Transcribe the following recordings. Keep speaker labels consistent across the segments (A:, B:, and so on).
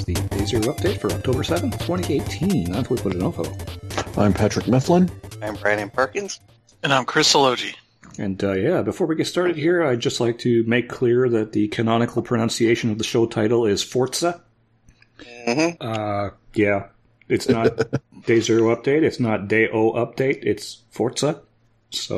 A: the Day Zero update for October 7th, 2018. I'm Flip with Info.
B: I'm Patrick Mifflin.
C: I'm Brandon Perkins.
D: And I'm Chris Salogi.
A: And before we get started here, I'd just like to make clear that the canonical pronunciation of the show title is Forza.
C: Mm-hmm.
A: It's not Day Zero update, it's not Day O update, it's Forza. So,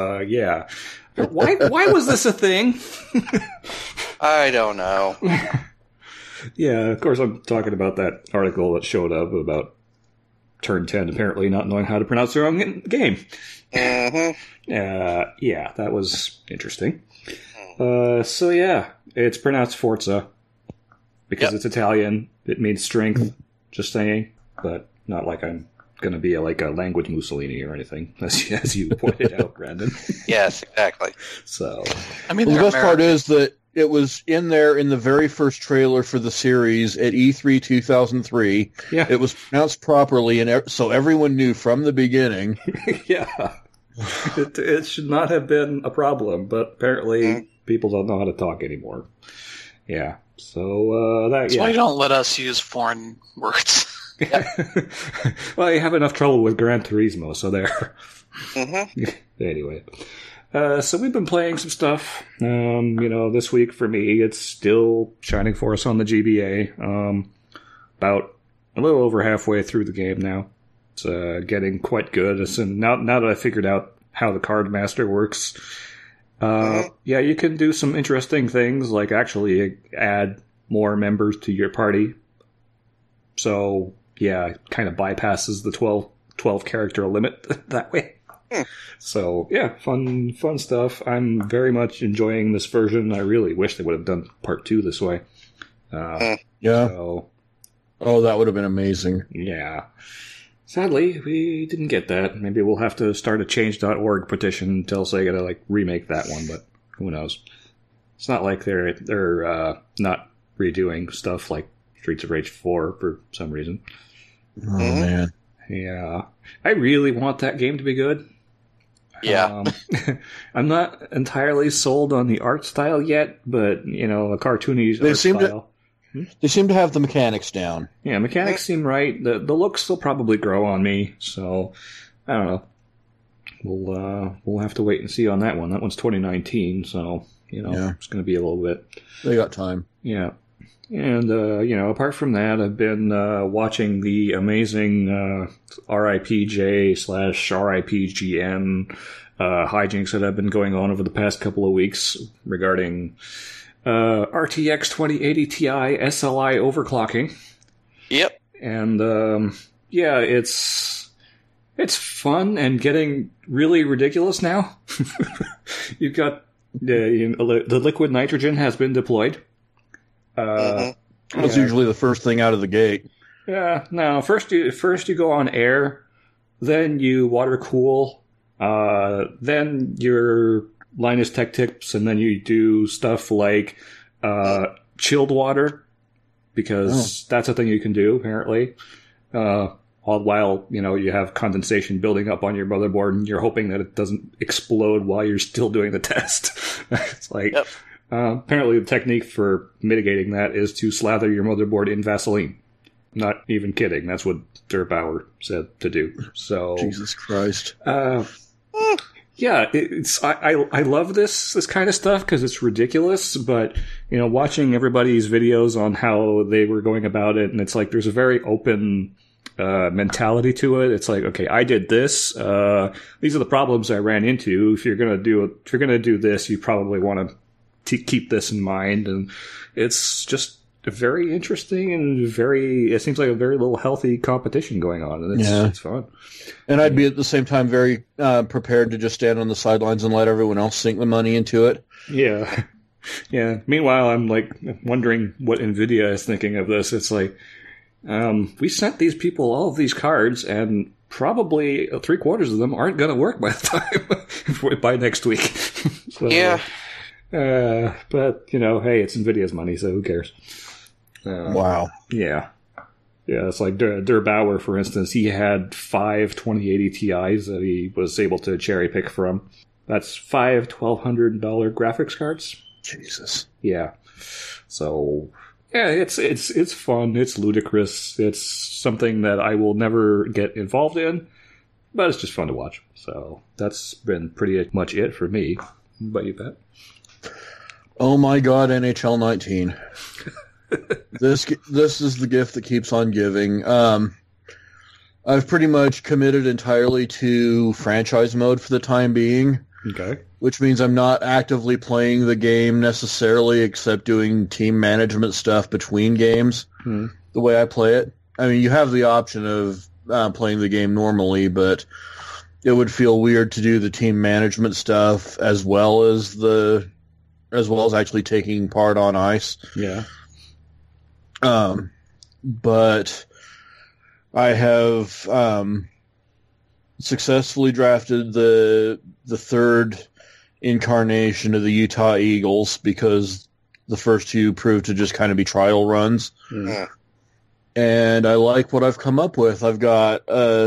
A: Why was this a thing?
C: I don't know.
A: Yeah, of course I'm talking about that article that showed up about Turn 10 apparently not knowing how to pronounce their own game.
C: Mm-hmm.
A: That was interesting. It's pronounced Forza because it's Italian. It means strength, just saying, but not like I'm going to be a language Mussolini or anything, as you pointed out, Brandon.
C: Yes, exactly.
A: So,
B: I mean, the best part is that it was in there in the very first trailer for the series at E3 2003.
A: Yeah.
B: It was pronounced properly, and so everyone knew from the beginning.
A: Yeah. It should not have been a problem, but apparently people don't know how to talk anymore. Yeah. So,
D: That's why you don't let us use foreign words.
A: Well, you have enough trouble with Gran Turismo, so there.
C: Mm-hmm.
A: Anyway. So we've been playing some stuff. This week for me, it's still Shining Force on the GBA. About a little over halfway through the game now. It's getting quite good. Now that I figured out how the card master works, you can do some interesting things, like actually add more members to your party. So, it kind of bypasses the 12 character limit that way. So, fun stuff. I'm very much enjoying this version. I really wish they would have done part 2 this way. So,
B: that would have been amazing.
A: Yeah. Sadly, we didn't get that. Maybe we'll have to start a change.org petition and tell Sega to remake that one, but who knows? It's not like they're not redoing stuff like Streets of Rage 4 for some reason.
B: Oh man.
A: Yeah. I really want that game to be good.
C: Yeah.
A: I'm not entirely sold on the art style yet, but a cartoony art style.
B: They seem to have the mechanics down.
A: Yeah, mechanics seem right. The looks will probably grow on me, so I don't know. We'll have to wait and see on that one. That one's 2019, so it's going to be a little bit.
B: They got time.
A: Yeah, and apart from that, I've been watching the amazing RIPJ/RIPGN hijinks that have been going on over the past couple of weeks regarding RTX 2080 Ti SLI overclocking.
C: Yep.
A: And it's fun and getting really ridiculous now. You've got the liquid nitrogen has been deployed.
B: That's usually the first thing out of the gate.
A: Yeah. No, first you go on air, then you water cool, then your Linus Tech Tips, and then you do stuff like chilled water, because that's a thing you can do, apparently. All while, you have condensation building up on your motherboard, and you're hoping that it doesn't explode while you're still doing the test. It's like, apparently the technique for mitigating that is to slather your motherboard in Vaseline. Not even kidding. That's what Der Bauer said to do. So,
B: Jesus Christ.
A: Yeah, I love this kind of stuff because it's ridiculous, but, watching everybody's videos on how they were going about it, and it's like there's a very open mentality to it. It's like, okay, I did this. These are the problems I ran into. If you're gonna do this, you probably want to keep this in mind, and it's just very interesting and it seems like a very little healthy competition going on, and it's fun.
B: And I'd be at the same time very prepared to just stand on the sidelines and let everyone else sink the money into it.
A: Yeah. Yeah. Meanwhile, I'm wondering what NVIDIA is thinking of this. It's like, we sent these people all of these cards, and probably 3/4 of them aren't going to work by the time by next week. So,
C: yeah.
A: But hey, it's NVIDIA's money, so who cares?
B: Wow.
A: Yeah. Yeah, it's like Der Bauer, for instance. He had 5 2080 Ti's that he was able to cherry pick from. That's 5 $1,200 graphics cards.
B: Jesus.
A: Yeah. So, Yeah, it's fun. It's ludicrous. It's something that I will never get involved in, but it's just fun to watch. So that's been pretty much it for me. What about you, Pat?
B: Oh my God, NHL 19. This is the gift that keeps on giving. I've pretty much committed entirely to franchise mode for the time being.
A: Okay.
B: Which means I'm not actively playing the game necessarily, except doing team management stuff between games. The way I play it. I mean, you have the option of playing the game normally, but it would feel weird to do the team management stuff as well as actually taking part on ice.
A: Yeah.
B: But I have successfully drafted the third incarnation of the Utah Eagles because the first two proved to just kind of be trial runs.
C: Yeah.
B: And I like what I've come up with. I've got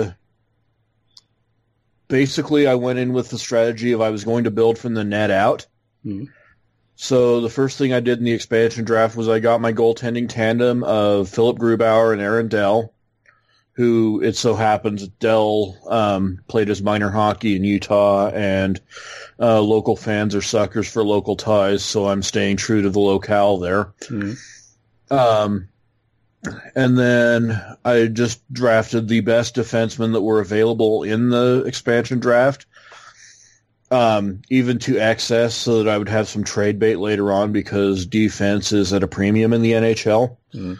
B: basically I went in with the strategy of I was going to build from the net out. So the first thing I did in the expansion draft was I got my goaltending tandem of Philip Grubauer and Aaron Dell, who it so happens Dell played his minor hockey in Utah, and local fans are suckers for local ties, so I'm staying true to the locale there. And then I just drafted the best defensemen that were available in the expansion draft, even to excess, so that I would have some trade bait later on because defense is at a premium in the NHL.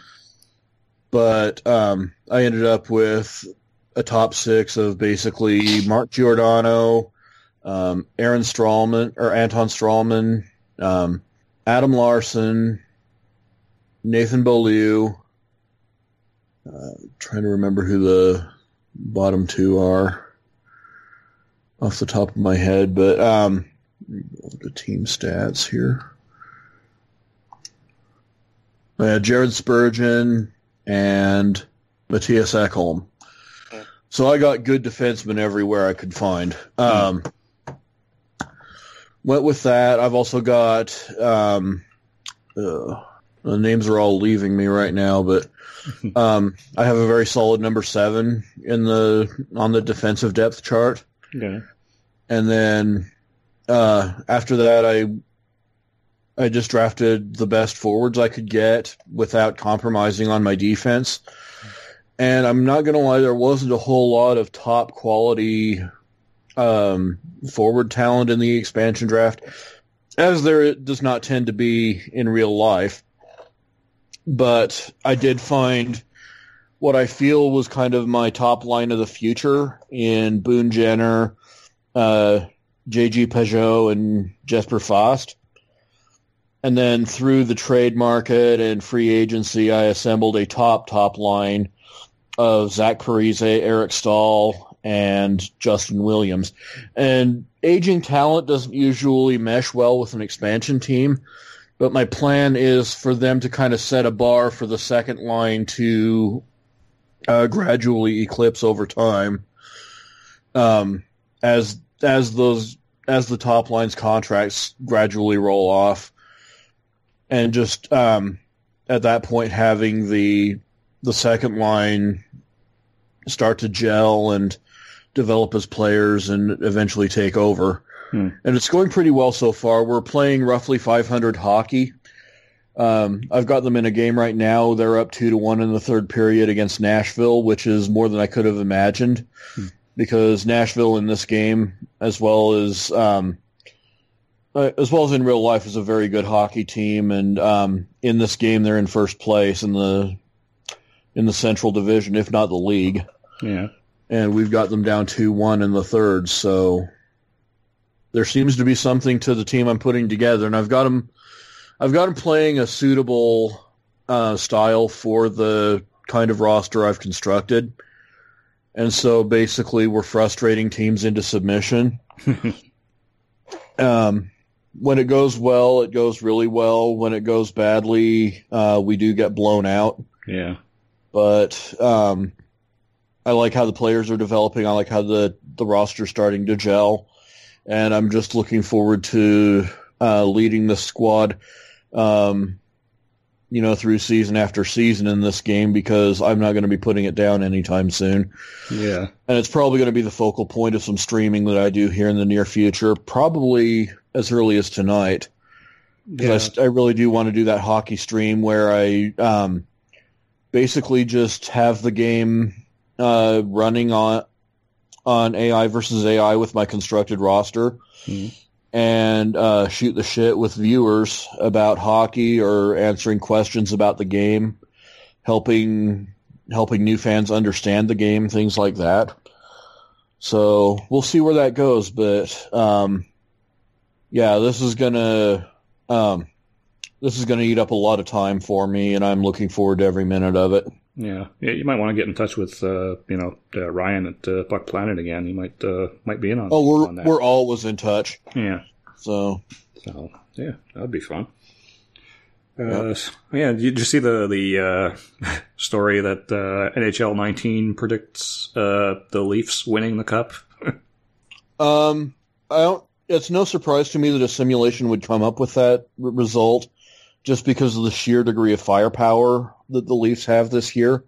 B: But I ended up with a top six of basically Mark Giordano, Anton Strawman, Adam Larson, Nathan Beaulieu. Trying to remember who the bottom two are off the top of my head, but the team stats here. Jared Spurgeon and Matthias Ekholm. So I got good defensemen everywhere I could find. Went with that. I've also got the names are all leaving me right now, but I have a very solid number 7 on the defensive depth chart.
A: Yeah.
B: And then after that, I just drafted the best forwards I could get without compromising on my defense. And I'm not going to lie, there wasn't a whole lot of top quality forward talent in the expansion draft, as there does not tend to be in real life. But I did find what I feel was kind of my top line of the future in Boone Jenner, J.G. Peugeot, and Jesper Fast. And then through the trade market and free agency, I assembled a top line of Zach Parise, Eric Stahl, and Justin Williams. And aging talent doesn't usually mesh well with an expansion team, but my plan is for them to kind of set a bar for the second line to gradually eclipse over time as the top line's contracts gradually roll off. And just at that point, having the second line start to gel and develop as players and eventually take over. And it's going pretty well so far. We're playing roughly 500 hockey. I've got them in a game right now. They're up 2-1 in the third period against Nashville, which is more than I could have imagined, because Nashville in this game, as well as in real life, is a very good hockey team. And in this game, they're in first place in the Central Division, if not the league.
A: Yeah.
B: And we've got them down 2-1 in the third, so there seems to be something to the team I'm putting together, and I've got them playing a suitable style for the kind of roster I've constructed. And so basically we're frustrating teams into submission. When it goes well, it goes really well. When it goes badly, we do get blown out.
A: Yeah.
B: But I like how the players are developing. I like how the roster's starting to gel. And I'm just looking forward to leading the squad. through season after season in this game because I'm not going to be putting it down anytime soon.
A: Yeah.
B: And it's probably going to be the focal point of some streaming that I do here in the near future, probably as early as tonight. Because I really do want to do that hockey stream where I basically just have the game running on AI versus AI with my constructed roster. Mm-hmm. And shoot the shit with viewers about hockey or answering questions about the game, helping new fans understand the game, things like that. So we'll see where that goes, but this is gonna eat up a lot of time for me, and I'm looking forward to every minute of it.
A: Yeah, you might want to get in touch with Ryan at Puck Planet again. He might be in on.
B: Oh, we're always in touch.
A: Yeah.
B: So
A: yeah, that'd be fun. Did you see the story that NHL 19 predicts the Leafs winning the cup?
B: I don't. It's no surprise to me that a simulation would come up with that result, just because of the sheer degree of firepower that the Leafs have this year.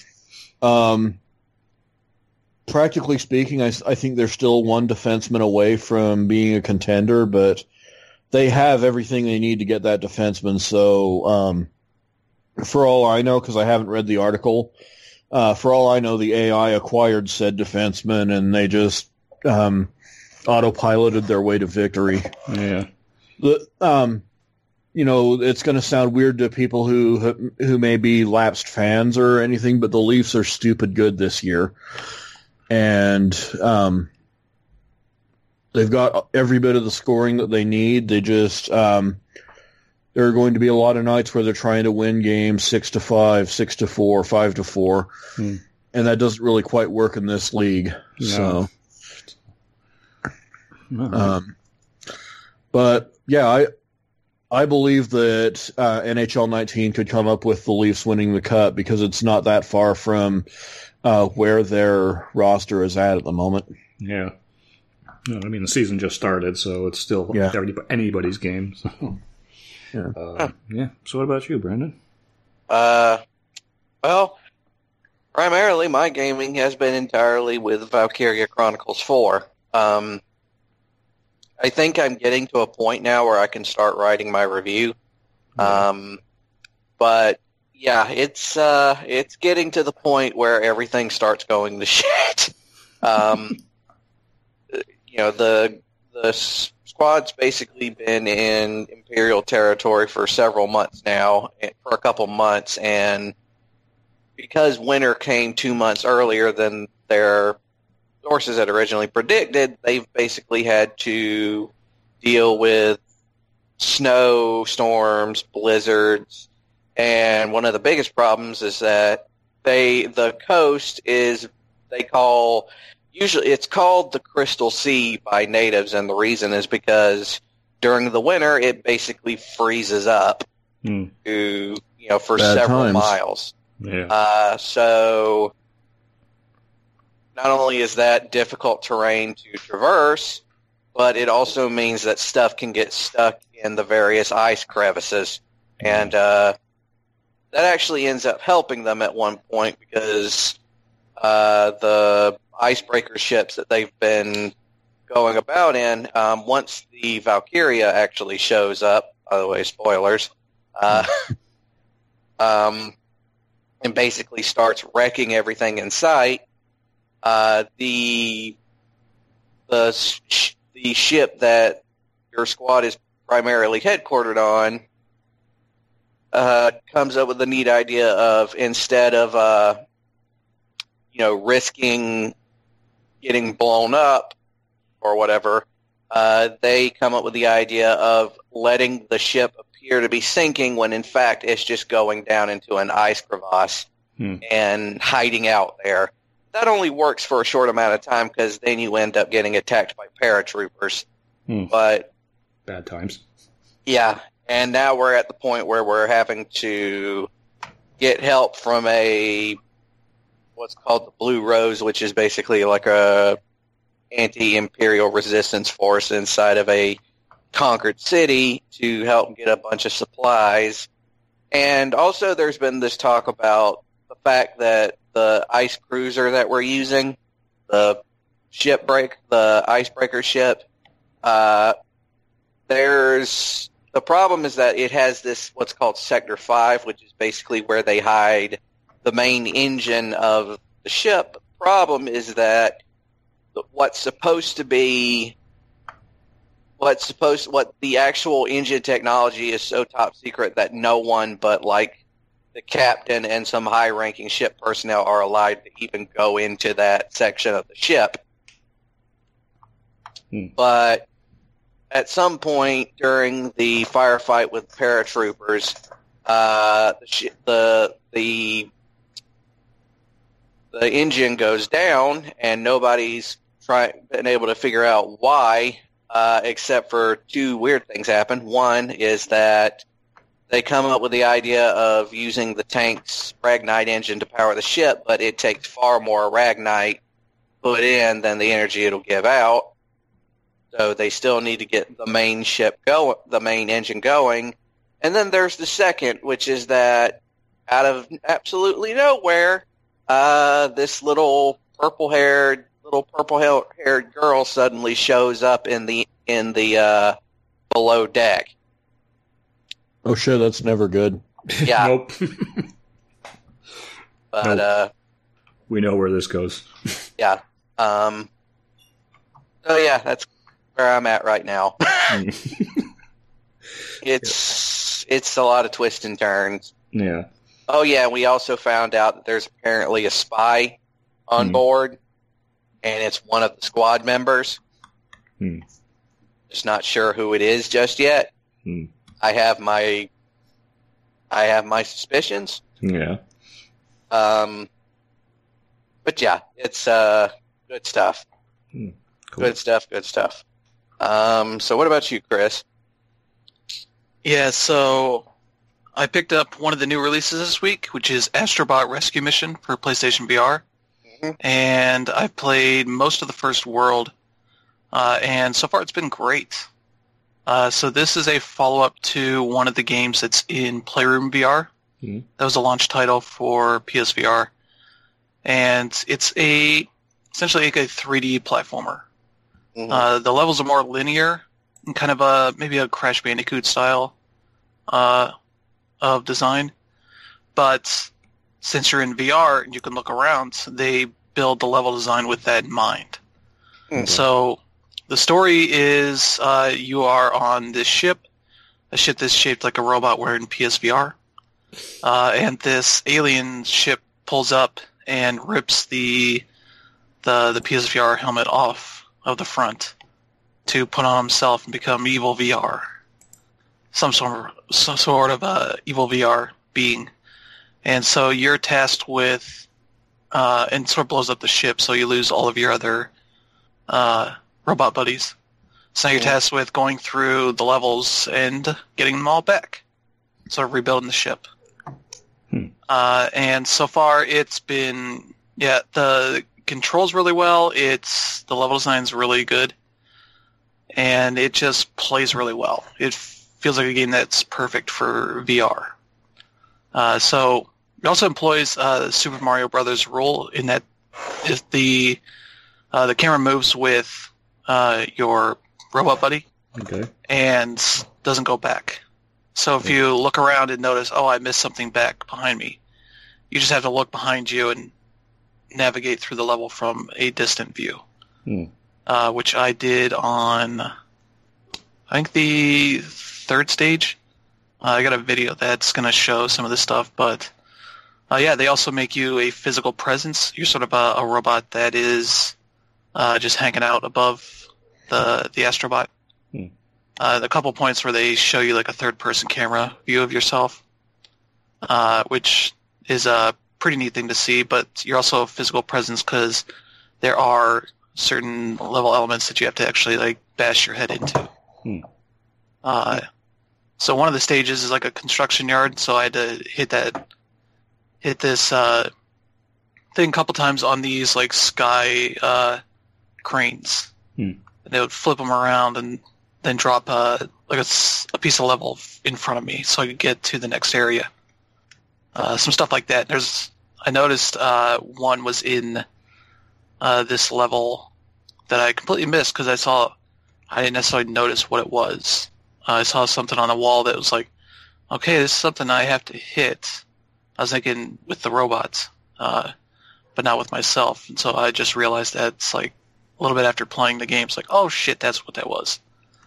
B: Practically speaking, I think they're still one defenseman away from being a contender, but they have everything they need to get that defenseman. So, for all I know, because I haven't read the article, for all I know, the AI acquired said defenseman, and they just autopiloted their way to victory.
A: Yeah.
B: It's going to sound weird to people who may be lapsed fans or anything, but the Leafs are stupid good this year. And they've got every bit of the scoring that they need. They just there are going to be a lot of nights where they're trying to win games 6-5, 6-4, 5-4, and that doesn't really quite work in this league. No. So, but yeah, I believe that NHL 19 could come up with the Leafs winning the cup because it's not that far from where their roster is at the moment.
A: Yeah. I mean, the season just started, so it's still anybody's game. So. Yeah. So what about you, Brandon?
C: Well, primarily my gaming has been entirely with Valkyria Chronicles 4. I think I'm getting to a point now where I can start writing my review. But yeah, it's getting to the point where everything starts going to shit. The squad's basically been in Imperial territory for several months now, for a couple months, and because winter came 2 months earlier than their sources had originally predicted, they've basically had to deal with snow, storms, blizzards, and one of the biggest problems is that the coast is usually it's called the Crystal Sea by natives, and the reason is because during the winter it basically freezes up for
B: Bad
C: several
B: times.
C: miles.
A: Yeah.
C: So not only is that difficult terrain to traverse, but it also means that stuff can get stuck in the various ice crevices. And that actually ends up helping them at one point because the icebreaker ships that they've been going about in, once the Valkyria actually shows up, by the way, spoilers, and basically starts wrecking everything in sight, the ship that your squad is primarily headquartered on comes up with a neat idea of, instead of risking getting blown up or whatever, they come up with the idea of letting the ship appear to be sinking when in fact it's just going down into an ice crevasse and hiding out there. That only works for a short amount of time because then you end up getting attacked by paratroopers. But
A: bad times.
C: Yeah, and now we're at the point where we're having to get help from what's called the Blue Rose, which is basically like a anti-imperial resistance force inside of a conquered city to help get a bunch of supplies. And also there's been this talk about the fact that the ice cruiser that we're using, the icebreaker ship, the problem is that it has this what's called Sector 5, which is basically where they hide the main engine of the ship. The problem is that what the actual engine technology is so top secret that no one but like the captain and some high-ranking ship personnel are allowed to even go into that section of the ship. But at some point during the firefight with paratroopers, the engine goes down, and nobody's been able to figure out why, except for two weird things happen. One is that they come up with the idea of using the tank's Ragnite engine to power the ship, but it takes far more Ragnite put in than the energy it'll give out. So they still need to get the main engine going. And then there's the second, which is that out of absolutely nowhere, this little purple-haired girl suddenly shows up in the below deck.
B: Oh shit, that's never good.
C: Yeah.
A: Nope.
C: But
A: Nope. We know where this goes.
C: yeah. So yeah, that's where I'm at right now. It's a lot of twists and turns.
A: Yeah.
C: Oh yeah, we also found out that there's apparently a spy on board, and it's one of the squad members. Just not sure who it is just yet. I have my suspicions.
A: Yeah.
C: But yeah, it's good stuff.
A: Cool.
C: Good stuff. So what about you, Chris?
D: Yeah, so I picked up one of the new releases this week, which is Astrobot Rescue Mission for PlayStation VR. And I've played most of the first world, and so far it's been great. So this is a follow-up to one of the games that's in Playroom VR. That was a launch title for PSVR. And it's essentially like a 3D platformer. The levels are more linear and kind of maybe a Crash Bandicoot style of design. But since you're in VR and you can look around, they build the level design with that in mind. So the story is you are on this ship, a ship that's shaped like a robot wearing PSVR, and this alien ship pulls up and rips the PSVR helmet off of the front to put on himself and become evil VR, some sort of evil VR being. And so you're tasked with, and sort of blows up the ship, so you lose all of your other robot buddies. So now you're tasked with going through the levels and getting them all back, sort of rebuilding the ship. And so far it's been, the controls really well, the level design's really good, and it just plays really well. It feels like a game that's perfect for VR. So it also employs Super Mario Brothers rule in that if the camera moves with your robot buddy and doesn't go back. So if you look around and notice, I missed something back behind me, you just have to look behind you and navigate through the level from a distant view, which I did on, I think, the third stage. I got a video that's going to show some of this stuff, but they also make you a physical presence. You're sort of a robot that is just hanging out above the Astrobot. A couple points where they show you like a third-person camera view of yourself, which is a pretty neat thing to see, but you're also a physical presence because there are certain level elements that you have to actually like bash your head into. So one of the stages is like a construction yard, so I had to hit this thing a couple times on these like sky cranes. And they would flip them around and then drop a piece of level in front of me so I could get to the next area. some stuff like that. I noticed one was in this level that I completely missed because I didn't necessarily notice what it was. I saw something on the wall that was like, okay, this is something I have to hit. I was thinking with the robots, but not with myself. And so I just realized that it's like a little bit after playing the game. It's like, oh shit, that's what that was.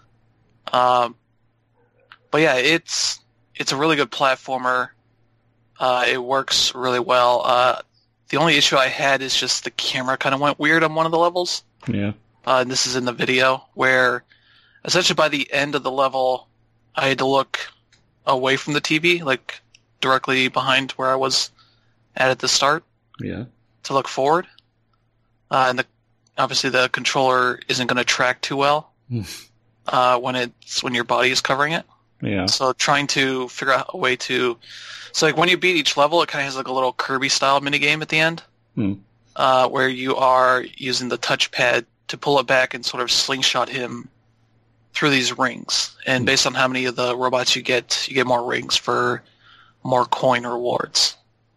D: But yeah, it's a really good platformer. It works really well. The only issue I had is just the camera kind of went weird on one of the levels.
A: Yeah.
D: And this is in the video, where essentially by the end of the level, I had to look away from the TV, like directly behind where I was at the start.
A: Yeah.
D: To look forward. And obviously the controller isn't going to track too well when your body is covering it.
A: Yeah.
D: So trying to figure out a way to... So like when you beat each level, it kind of has like a little Kirby-style minigame at the end, where you are using the touchpad to pull it back and sort of slingshot him through these rings. And based on how many of the robots you get more rings for more coin rewards.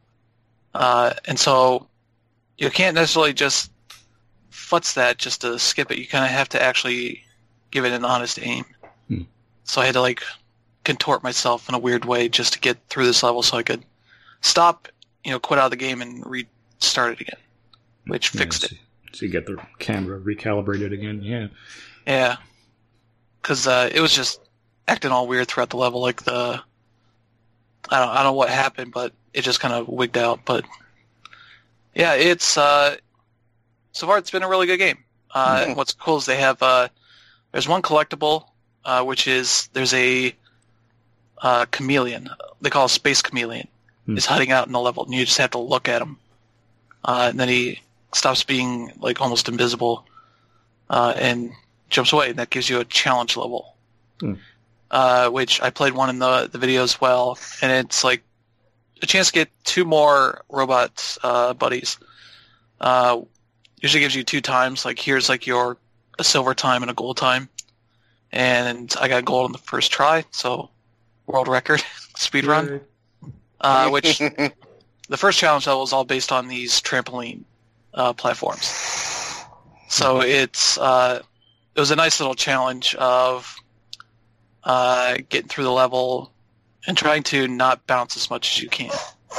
D: And so you can't necessarily just futz that just to skip it. You kind of have to actually give it an honest aim. So I had to like contort myself in a weird way just to get through this level so I could stop, quit out of the game and restart it again, which fixed it.
A: So you get the camera recalibrated again, yeah.
D: Yeah, because it was just acting all weird throughout the level. Like I don't know what happened, but it just kind of wigged out. But yeah, it's so far it's been a really good game. What's cool is they have there's one collectible, which is there's a chameleon. They call it Space Chameleon. Is hiding out in the level, and you just have to look at him, and then he stops being like almost invisible, and jumps away, and that gives you a challenge level. Which I played one in the video as well, and it's like a chance to get 2 more robot buddies. Usually gives you 2 times. Like here's like a silver time and a gold time, and I got gold on the first try, so world record speed run. Which the first challenge level is all based on these trampoline platforms. So it was a nice little challenge of getting through the level and trying to not bounce as much as you can.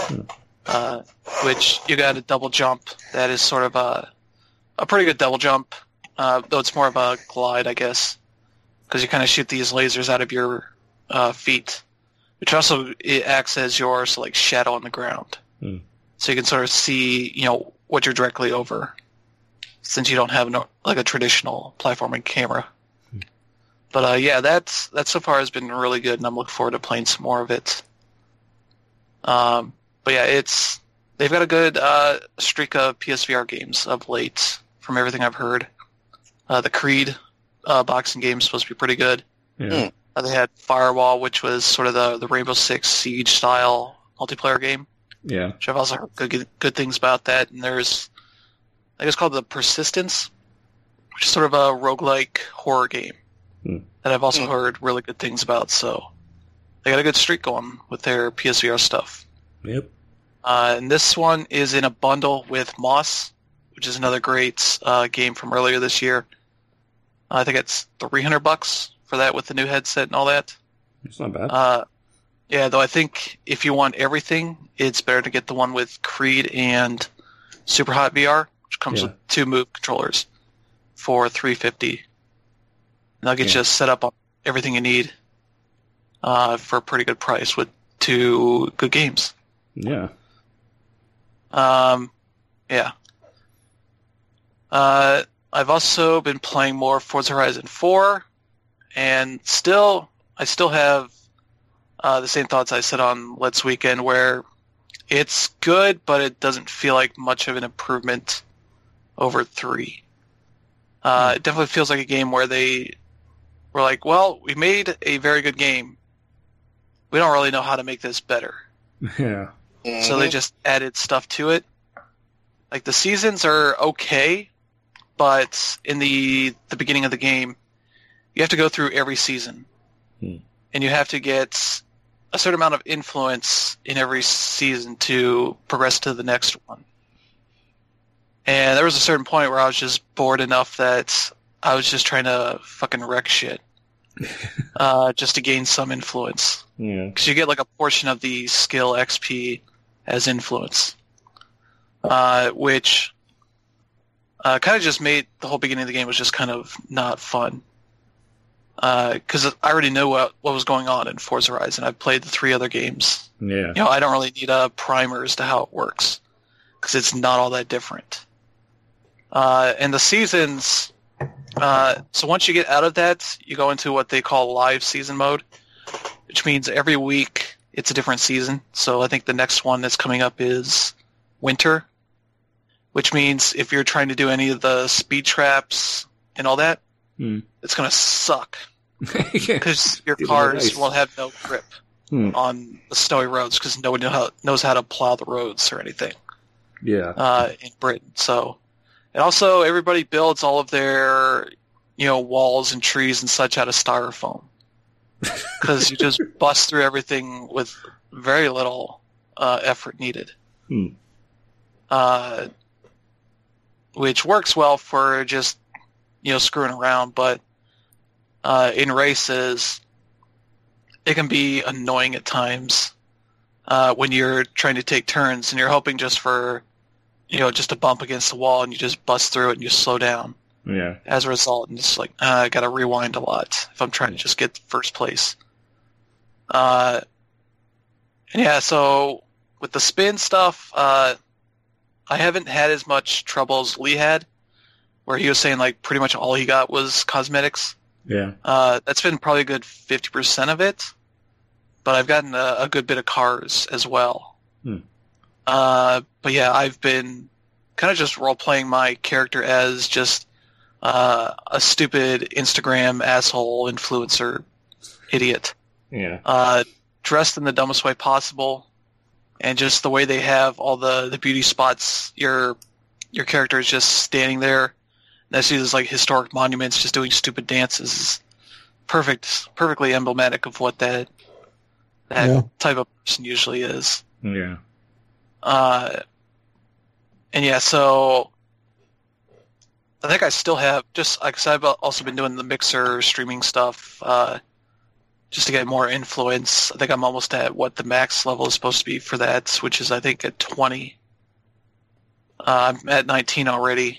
D: Which you got a double jump that is sort of a pretty good double jump, though it's more of a glide, I guess, because you kind of shoot these lasers out of your feet, which also it acts as your shadow on the ground. So you can sort of see, what you're directly over, since you don't have a traditional platforming camera. But yeah, that so far has been really good, and I'm looking forward to playing some more of it. But yeah, they've got a good streak of PSVR games of late, from everything I've heard. The Creed boxing game is supposed to be pretty good.
A: Yeah.
D: They had Firewall, which was sort of the Rainbow Six Siege style multiplayer game.
A: Yeah.
D: Which I've also heard good things about that. And there's, I guess, called The Persistence, which is sort of a roguelike horror game that I've also heard really good things about. So they got a good streak going with their PSVR stuff.
A: Yep.
D: And this one is in a bundle with Moss, which is another great game from earlier this year. I think it's $300 for that with the new headset and all that.
A: It's not bad.
D: Yeah, though I think if you want everything, it's better to get the one with Creed and Superhot VR, which comes with 2 Move controllers for $350. And that'll get you set up on everything you need for a pretty good price with 2 good games.
A: Yeah.
D: Yeah. I've also been playing more Forza Horizon 4, and I still have the same thoughts I said on Let's Weekend, where it's good, but it doesn't feel like much of an improvement over 3. It definitely feels like a game where they were like, well, we made a very good game. We don't really know how to make this better.
A: Yeah.
D: So they just added stuff to it. Like, the seasons are okay, but in the beginning of the game, you have to go through every season. And you have to get a certain amount of influence in every season to progress to the next one. And there was a certain point where I was just bored enough that I was just trying to fucking wreck shit. Just to gain some influence.
A: Yeah.
D: Because you get like a portion of the skill XP as influence. Which kind of just made the whole beginning of the game was just kind of not fun. Because I already knew what was going on in Forza Horizon. I've played the 3 other games.
A: Yeah.
D: You know, I don't really need a primer as to how it works. Because it's not all that different. And the seasons... so once you get out of that, you go into what they call live season mode, which means every week it's a different season. So I think the next one that's coming up is winter, which means if you're trying to do any of the speed traps and all that, it's going to suck because your cars will have no grip on the snowy roads because no one knows how to plow the roads or anything.
A: Yeah.
D: In Britain, so. And also, everybody builds all of their, walls and trees and such out of styrofoam. Because you just bust through everything with very little effort needed. Which works well for just, screwing around. But in races, it can be annoying at times when you're trying to take turns and you're hoping just for... just a bump against the wall, and you just bust through it, and you slow down.
A: Yeah.
D: As a result, and it's like, I got to rewind a lot if I'm trying to just get first place. And yeah, so with the spin stuff, I haven't had as much trouble as Lee had, where he was saying like pretty much all he got was cosmetics.
A: Yeah.
D: That's been probably a good 50% of it, but I've gotten a good bit of cars as well. But yeah, I've been kind of just role-playing my character as just a stupid Instagram asshole influencer idiot.
A: Yeah.
D: Dressed in the dumbest way possible, and just the way they have all the beauty spots, your character is just standing there, and I see these like historic monuments just doing stupid dances. Perfectly emblematic of what that type of person usually is.
A: Yeah.
D: And yeah, so I think I still have just because I've also been doing the Mixer streaming stuff just to get more influence. I think I'm almost at what the max level is supposed to be for that, which is I think at 20. I'm at 19 already,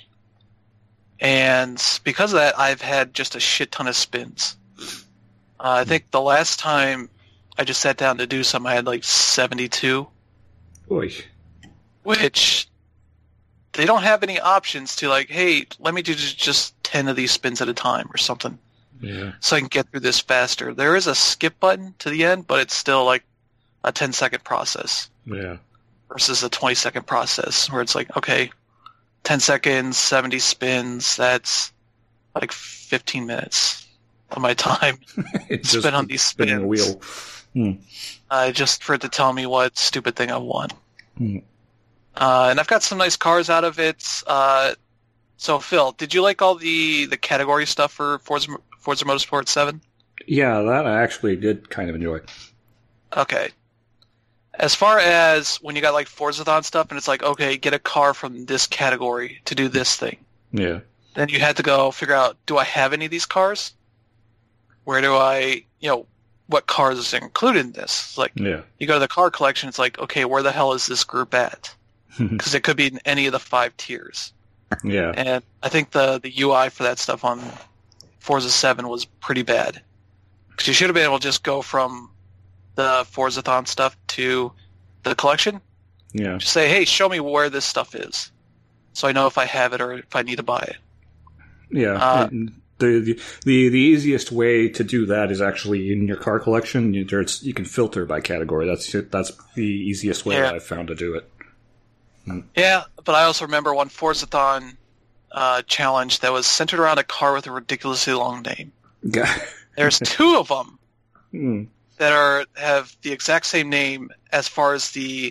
D: and because of that, I've had just a shit ton of spins. I think the last time I just sat down to do something, I had like 72.
A: Oy.
D: Which they don't have any options to like, hey, let me do just 10 of these spins at a time or something.
A: Yeah.
D: So I can get through this faster. There is a skip button to the end, but it's still like a 10-second process.
A: Yeah.
D: Versus a 20-second process where it's like, okay, 10 seconds, 70 spins, that's like 15 minutes of my time spent on these spins.
A: Spinning a wheel.
D: Just for it to tell me what stupid thing I won.
A: Hmm.
D: And I've got some nice cars out of it. So, Phil, did you like all the category stuff for Forza Motorsport 7?
A: Yeah, that I actually did kind of enjoy.
D: Okay. As far as when you got like Forzathon stuff and it's like, okay, get a car from this category to do this thing.
A: Yeah.
D: Then you had to go figure out, do I have any of these cars? Where do I, what cars is included in this? It's like,
A: Yeah.
D: you go to the car collection, it's like, okay, where the hell is this group at? Because it could be in any of the 5 tiers.
A: Yeah.
D: And I think the UI for that stuff on Forza 7 was pretty bad. Because you should have been able to just go from the Forzathon stuff to the collection.
A: Yeah.
D: Just say, hey, show me where this stuff is. So I know if I have it or if I need to buy it.
A: Yeah. And the easiest way to do that is actually in your car collection. You can filter by category. That's the easiest way that I've found to do it.
D: Yeah, but I also remember one Forzathon challenge that was centered around a car with a ridiculously long name. There's 2 of them that have the exact same name as far as the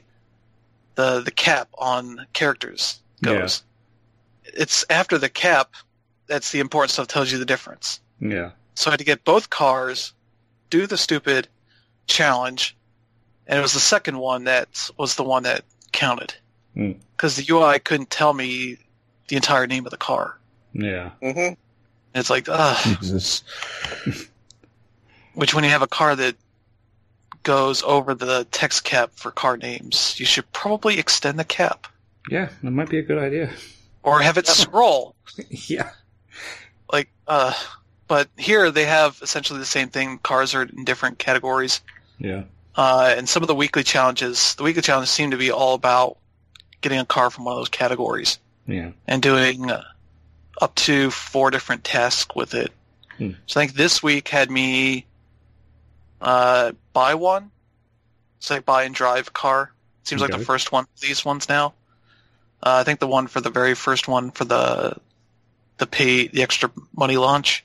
D: cap on characters goes. Yeah. It's after the cap that's the important stuff tells you the difference.
A: Yeah.
D: So I had to get both cars, do the stupid challenge, And it was the second one that was the one that counted.
A: Mm.
D: Because the UI couldn't tell me the entire name of the car.
A: Yeah.
C: Mm-hmm.
D: And it's like, ugh.
B: Jesus.
D: Which when you have a car that goes over the text cap for car names, you should probably extend the cap.
A: Yeah, that might be a good idea.
D: Or have it scroll.
A: Yeah.
D: Like, but here they have essentially the same thing. Cars are in different categories.
A: Yeah.
D: And some of the weekly challenges seem to be all about getting a car from one of those categories
A: Yeah.
D: and doing up to 4 different tasks with it.
A: Hmm.
D: So I think this week had me buy one. It's like buy and drive a car. Seems like
A: Okay.
D: the first one of these ones now. I think the one for the very first one for the extra money launch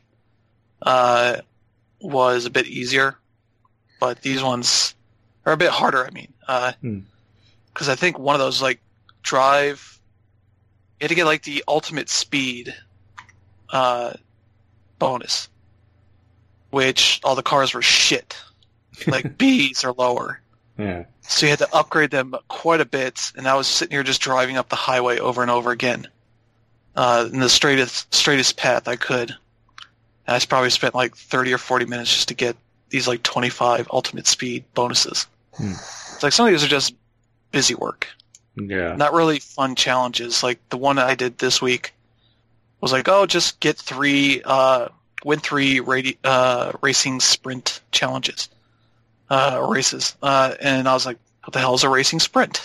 D: was a bit easier, but these ones are a bit harder. I mean, because I think one of those like drive, you had to get like the ultimate speed bonus, which all the cars were shit, like B's or lower.
A: Yeah.
D: So you had to upgrade them quite a bit, and I was sitting here just driving up the highway over and over again in the straightest path I could. And I probably spent like 30 or 40 minutes just to get these like 25 ultimate speed bonuses. It's like some of these are just busy work,
A: Yeah.
D: not really fun challenges. Like the one I did this week was like, oh, just get 3, win 3 racing sprint challenges. Races, and I was like, "What the hell is a racing sprint?"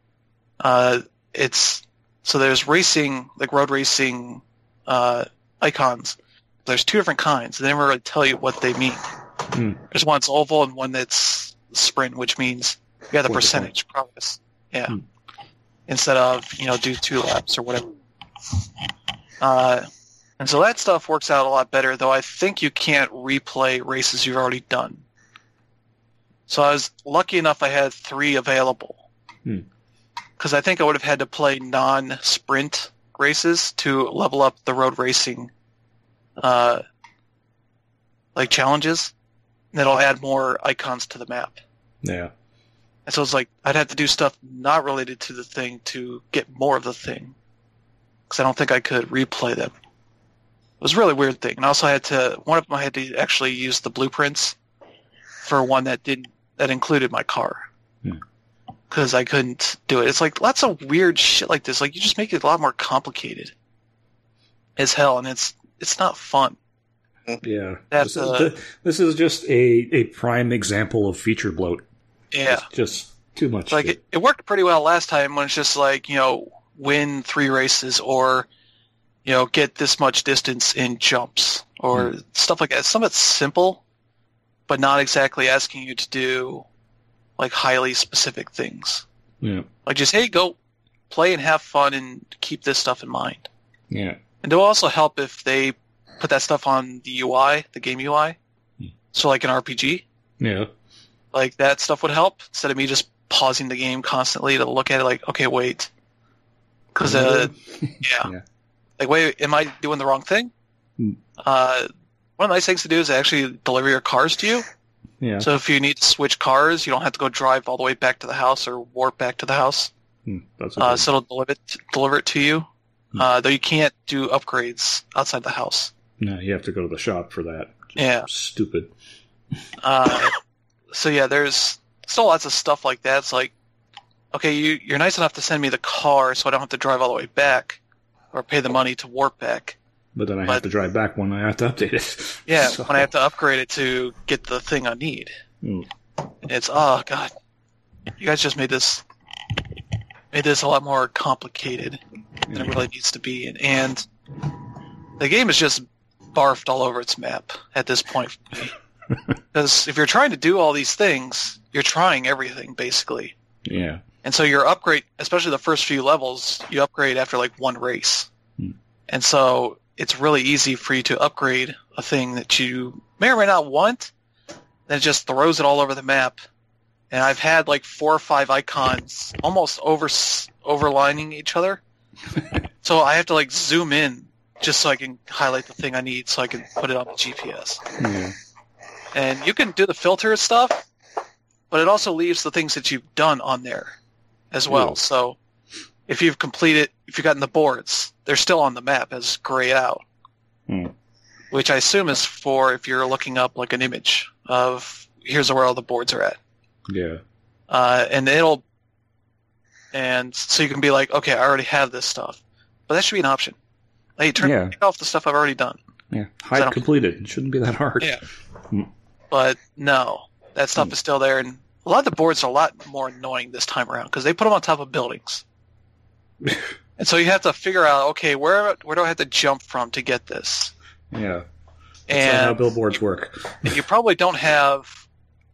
D: So there's racing, like road racing icons. There's 2 different kinds. They never really tell you what they mean. There's one that's oval and one that's sprint, which means you got the percentage progress. Yeah, instead of do 2 laps or whatever. And so that stuff works out a lot better. Though I think you can't replay races you've already done. So I was lucky enough I had 3 available. Because I think I would have had to play non-sprint races to level up the road racing like challenges. And it'll add more icons to the map.
A: Yeah.
D: And so it's like I'd have to do stuff not related to the thing to get more of the thing. Because I don't think I could replay them. It was a really weird thing. And I also one of them I had to actually use the blueprints for one that included my car. Because I couldn't do it. It's like lots of weird shit like this. Like you just make it a lot more complicated as hell, and it's not fun.
A: Yeah.
D: That's,
A: This is just a prime example of feature bloat.
D: Yeah.
A: It's just too much.
D: Like it worked pretty well last time when it's just like, win 3 races or, get this much distance in jumps or stuff like that. Some of it's simple, but not exactly asking you to do like highly specific things.
A: Yeah.
D: Like just, hey, go play and have fun and keep this stuff in mind.
A: Yeah.
D: And it will also help if they put that stuff on the UI, the game UI. So like an RPG,
A: Yeah.
D: like that stuff would help instead of me just pausing the game constantly to look at it like, okay, wait. Because,
A: Yeah.
D: Like, wait, am I doing the wrong thing? One of the nice things to do is actually deliver your cars to you.
A: Yeah.
D: So if you need to switch cars, you don't have to go drive all the way back to the house or warp back to the house.
A: That's a
D: So it'll deliver it to you. Though you can't do upgrades outside the house.
A: No, you have to go to the shop for that. Just
D: Yeah.
A: Stupid.
D: So yeah, there's still lots of stuff like that. It's like, okay, you're nice enough to send me the car so I don't have to drive all the way back or pay the money to warp back.
A: But then I have to drive back when I have to update it.
D: Yeah,
A: So-
D: when I have to upgrade it to get the thing I need. It's, oh god, you guys just made this a lot more complicated than it really needs to be. And the game is just barfed all over its map at this point for me. Because if you're trying to do all these things, you're trying everything, basically.
A: Yeah.
D: And so your upgrade, especially the first few levels, you upgrade after like 1 race. And so it's really easy for you to upgrade a thing that you may or may not want, then it just throws it all over the map. And I've had like 4 or 5 icons almost overlining each other. So I have to like zoom in just so I can highlight the thing I need so I can put it on the GPS.
A: Yeah.
D: And you can do the filter stuff, but it also leaves the things that you've done on there as well.
A: Ooh.
D: So if you've gotten the boards, they're still on the map as grayed out, which I assume is for if you're looking up like an image of here's where all the boards are at.
A: Yeah.
D: And so you can be like, okay, I already have this stuff, but that should be an option. Hey, take off the stuff I've already done.
A: Yeah. Hide completed. It shouldn't be that hard.
D: Yeah. But no, that stuff is still there, and a lot of the boards are a lot more annoying this time around because they put them on top of buildings. And so you have to figure out, okay, where do I have to jump from to get this?
A: Yeah. That's
D: And
A: not how billboards work.
D: you probably don't have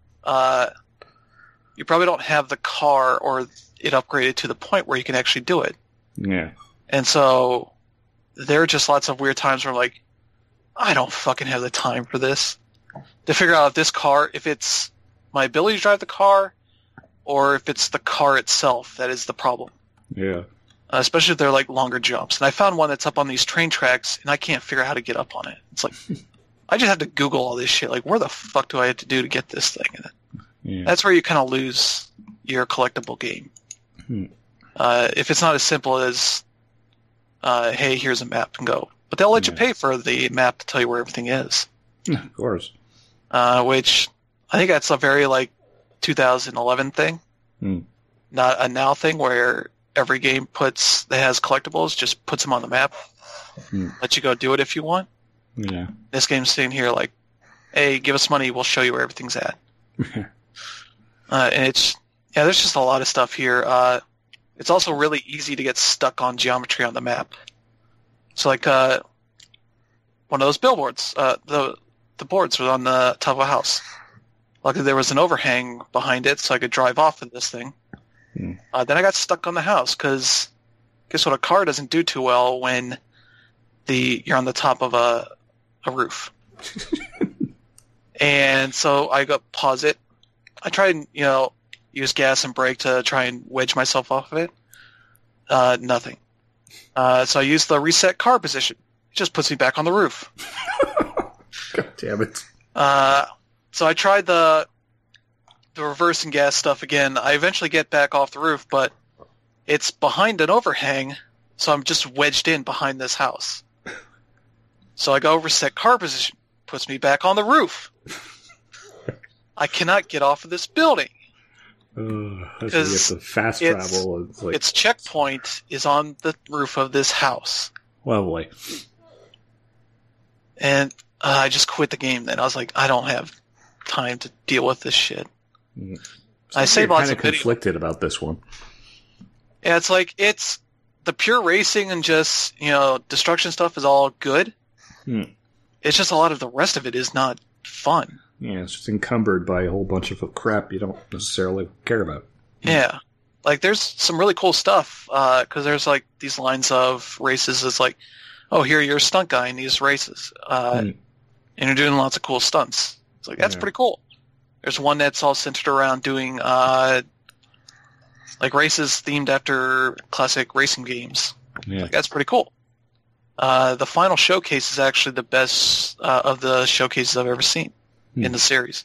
D: the car or it upgraded to the point where you can actually do it.
A: Yeah.
D: And so there are just lots of weird times where I'm like, I don't fucking have the time for this. To figure out if this car, if it's my ability to drive the car, or if it's the car itself that is the problem.
A: Yeah.
D: Especially if they're like longer jumps. And I found one that's up on these train tracks, and I can't figure out how to get up on it. It's like, I just have to Google all this shit. Like, where the fuck do I have to do to get this thing?
A: Yeah.
D: That's where you kind of lose your collectible game. If it's not as simple as, hey, here's a map and go. But they'll let you pay for the map to tell you where everything is.
A: Of course.
D: Which I think that's a very like 2011 thing, not a now thing where every game that has collectibles just puts them on the map, let you go do it if you want.
A: Yeah.
D: This game's sitting here like, hey, give us money, we'll show you where everything's at. And there's just a lot of stuff here. It's also really easy to get stuck on geometry on the map. So like one of those billboards, the boards was on the top of a house. Luckily there was an overhang behind it so I could drive off of this thing. Then I got stuck on the house because guess what, a car doesn't do too well when you're on the top of a roof. And so I pause it. I tried and, use gas and brake to try and wedge myself off of it. Nothing. So I used the reset car position. It just puts me back on the roof.
A: God damn it.
D: So I tried the reverse and gas stuff again. I eventually get back off the roof, but it's behind an overhang, so I'm just wedged in behind this house. So I go reset car position, puts me back on the roof. I cannot get off of this building.
A: Because the fast travel.
D: Its checkpoint is on the roof of this house.
A: Lovely.
D: And I just quit the game then. I was like, I don't have time to deal with this shit. I saved lots of
A: kind of conflicted about this one.
D: Yeah, it's the pure racing and just, destruction stuff is all good. It's just a lot of the rest of it is not fun.
A: Yeah, it's just encumbered by a whole bunch of crap you don't necessarily care about.
D: Yeah. Like, there's some really cool stuff, because there's, like, these lines of races. It's like, oh, here you're a stunt guy in these races. And you're doing lots of cool stunts. It's like, that's pretty cool. There's one that's all centered around doing, like, races themed after classic racing games.
A: Yeah.
D: Like, that's pretty cool. The final showcase is actually the best of the showcases I've ever seen in the series.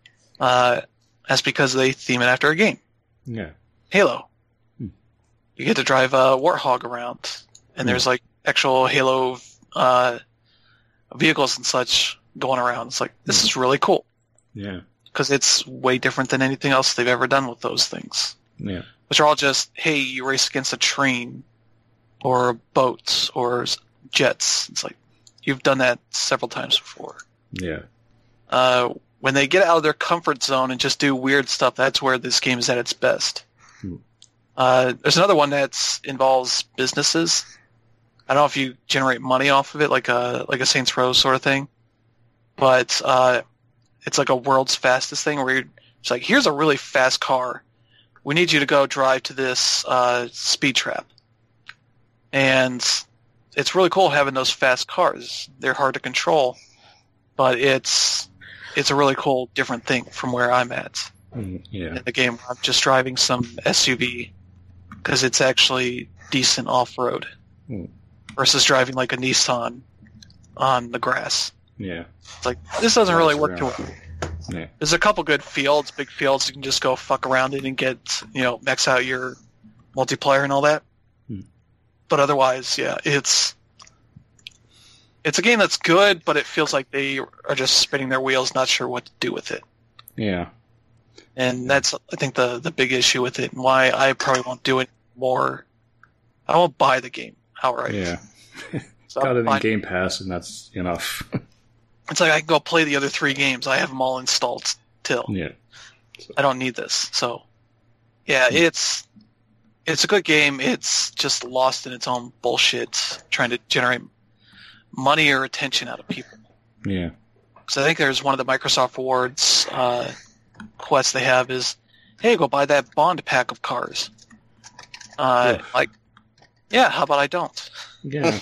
D: That's because they theme it after a game.
A: Yeah.
D: Halo. You get to drive a Warthog around, and there's like actual Halo vehicles and such going around. It's like, this is really cool.
A: Yeah.
D: Because it's way different than anything else they've ever done with those things.
A: Yeah.
D: Which are all just, hey, you race against a train or boats or jets. It's like, you've done that several times before.
A: Yeah.
D: When they get out of their comfort zone and just do weird stuff, that's where this game is at its best. There's another one that involves businesses. I don't know if you generate money off of it, like a Saints Row sort of thing, but it's like a world's fastest thing where it's like, here's a really fast car. We need you to go drive to this speed trap. And it's really cool having those fast cars. They're hard to control, but it's a really cool, different thing from where I'm at in the game. I'm just driving some SUV because it's actually decent off-road versus driving like a Nissan on the grass.
A: Yeah.
D: It's like, this doesn't really work too well.
A: Yeah.
D: There's a couple good fields, big fields you can just go fuck around in and get, max out your multiplayer and all that. But otherwise, yeah, it's a game that's good, but it feels like they are just spinning their wheels, not sure what to do with it.
A: Yeah.
D: And that's, I think, the big issue with it, and why I probably won't do it more. I won't buy the game outright.
A: Yeah.
D: So
A: Got it in Game Pass, and that's enough.
D: It's like I can go play the other 3 games. I have them all installed still.
A: Yeah.
D: I don't need this. So, yeah, it's a good game. It's just lost in its own bullshit, trying to generate money or attention out of people.
A: Yeah.
D: So I think there's one of the Microsoft Awards quests they have is, hey, go buy that Bond pack of cars. Like, yeah, how about I don't?
A: Yeah.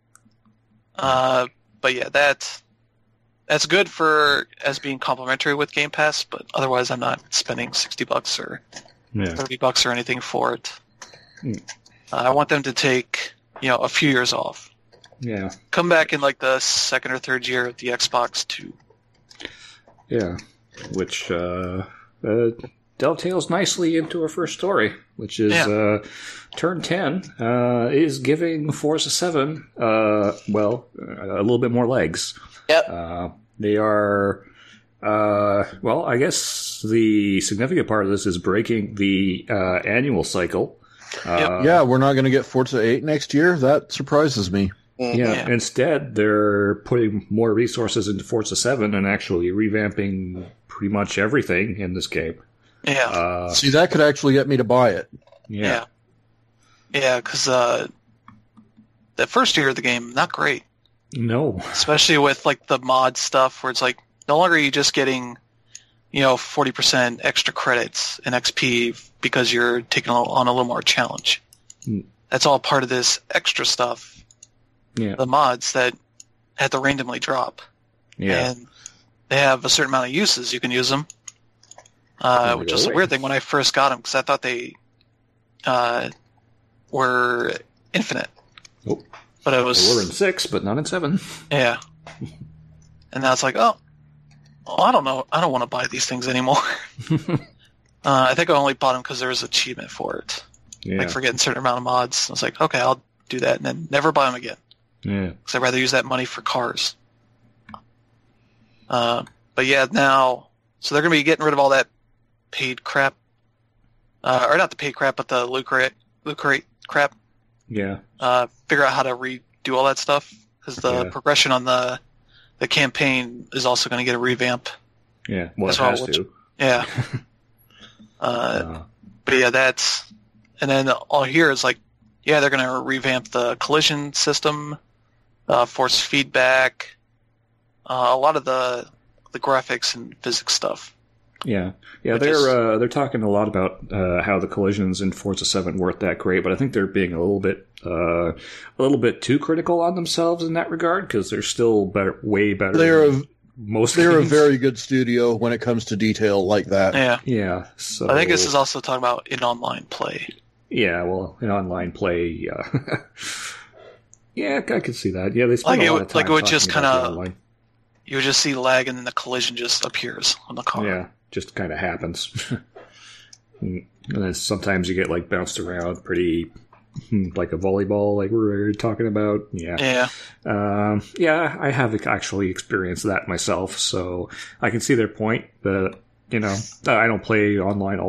D: But yeah, that's good as being complimentary with Game Pass, but otherwise I'm not spending $60 or $30 or anything for it. I want them to take, a few years off.
A: Yeah.
D: Come back in like the second or third year of the Xbox 2.
A: Yeah. Which dovetails nicely into our first story, which is Turn 10 is giving Forza 7, a little bit more legs.
C: Yep.
A: They are, I guess the significant part of this is breaking the annual cycle.
B: Yeah, we're not going to get Forza 8 next year. That surprises me.
A: Yeah. Instead, they're putting more resources into Forza 7 and actually revamping pretty much everything in this game.
D: Yeah.
B: See, that could actually get me to buy it.
A: Yeah.
D: Yeah, because the first year of the game, not great.
A: No.
D: Especially with like the mod stuff where it's like no longer are you just getting 40% extra credits and XP because you're taking on a little more challenge. That's all part of this extra stuff.
A: Yeah.
D: The mods that have to randomly drop.
A: Yeah.
D: And they have a certain amount of uses you can use them. Which is a weird thing when I first got them because I thought they were infinite.
A: Nope.
D: But it was.
A: They were in 6, but not in 7.
D: Yeah. And now it's like, I don't know. I don't want to buy these things anymore. I think I only bought them because there was an achievement for it.
A: Yeah.
D: Like for getting a certain amount of mods. I was like, okay, I'll do that and then never buy them again.
A: Yeah.
D: Because I'd rather use that money for cars. But yeah, now, so they're going to be getting rid of all that paid crap. Or not the paid crap, but the loot crate crap.
A: Yeah.
D: Figure out how to redo all that stuff. Because the progression on the campaign is also going to get a revamp.
A: Yeah, well, it has to.
D: Yeah. But yeah, that's... And then all here is like, yeah, they're going to revamp the collision system, force feedback, a lot of the graphics and physics stuff.
A: Yeah, they're talking a lot about how the collisions in Forza 7 weren't that great, but I think they're being a little bit too critical on themselves in that regard because they're still way better. They're
B: a very good studio when it comes to detail like that.
D: Yeah,
A: yeah. So
D: I think this is also talking about in online play.
A: Yeah, well, in online play, yeah, I could see that. Yeah, they spend a lot of time
D: it would just
A: kind of
D: you would just see lag and then the collision just appears on the car.
A: Yeah, just kind of happens. And then sometimes you get like bounced around pretty like a volleyball, like we were talking about. Yeah. Yeah, I have actually experienced that myself, so I can see their point. But I don't play online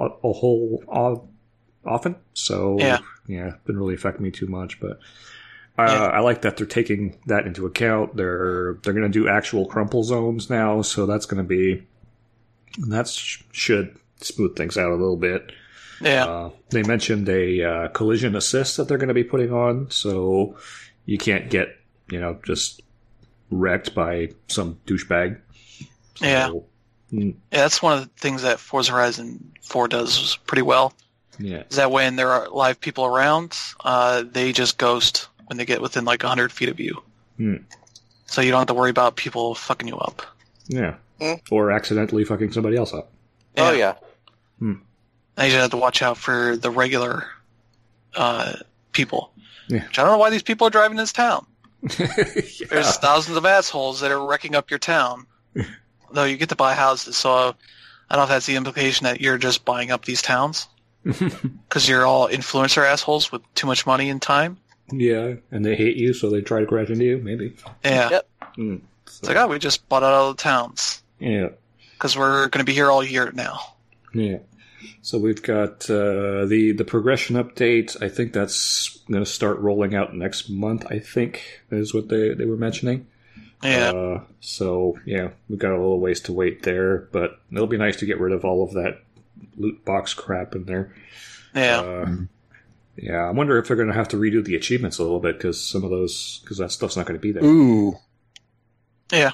A: often, so yeah, it didn't really affect me too much. But I like that they're taking that into account. They're going to do actual crumple zones now, so that should smooth things out a little bit.
D: Yeah.
A: They mentioned a collision assist that they're going to be putting on, so you can't get just wrecked by some douchebag. So,
D: yeah, that's one of the things that Forza Horizon 4 does pretty well.
A: Yeah,
D: is that when there are live people around, they just ghost when they get within like 100 feet of you. So you don't have to worry about people fucking you up.
A: Yeah, or accidentally fucking somebody else up.
C: Yeah. Oh yeah.
D: Now you just have to watch out for the regular people.
A: Yeah.
D: Which I don't know why these people are driving this town.
A: Yeah.
D: There's thousands of assholes that are wrecking up your town. though. You get to buy houses, so I don't know if that's the implication that you're just buying up these towns because you're all influencer assholes with too much money and time.
A: Yeah, and they hate you, so they try to crash into you, maybe.
D: Yeah.
C: Yep.
D: It's like, oh, we just bought out all the towns.
A: Yeah.
D: Because we're going to be here all year now.
A: Yeah. So we've got the progression update. I think that's going to start rolling out next month, I think, is what they were mentioning.
D: Yeah.
A: So, yeah, we've got a little ways to wait there, but it'll be nice to get rid of all of that loot box crap in there.
D: Yeah.
A: Yeah, I wonder if they're going to have to redo the achievements a little bit, because that stuff's not going to be there.
B: Ooh.
D: Yeah.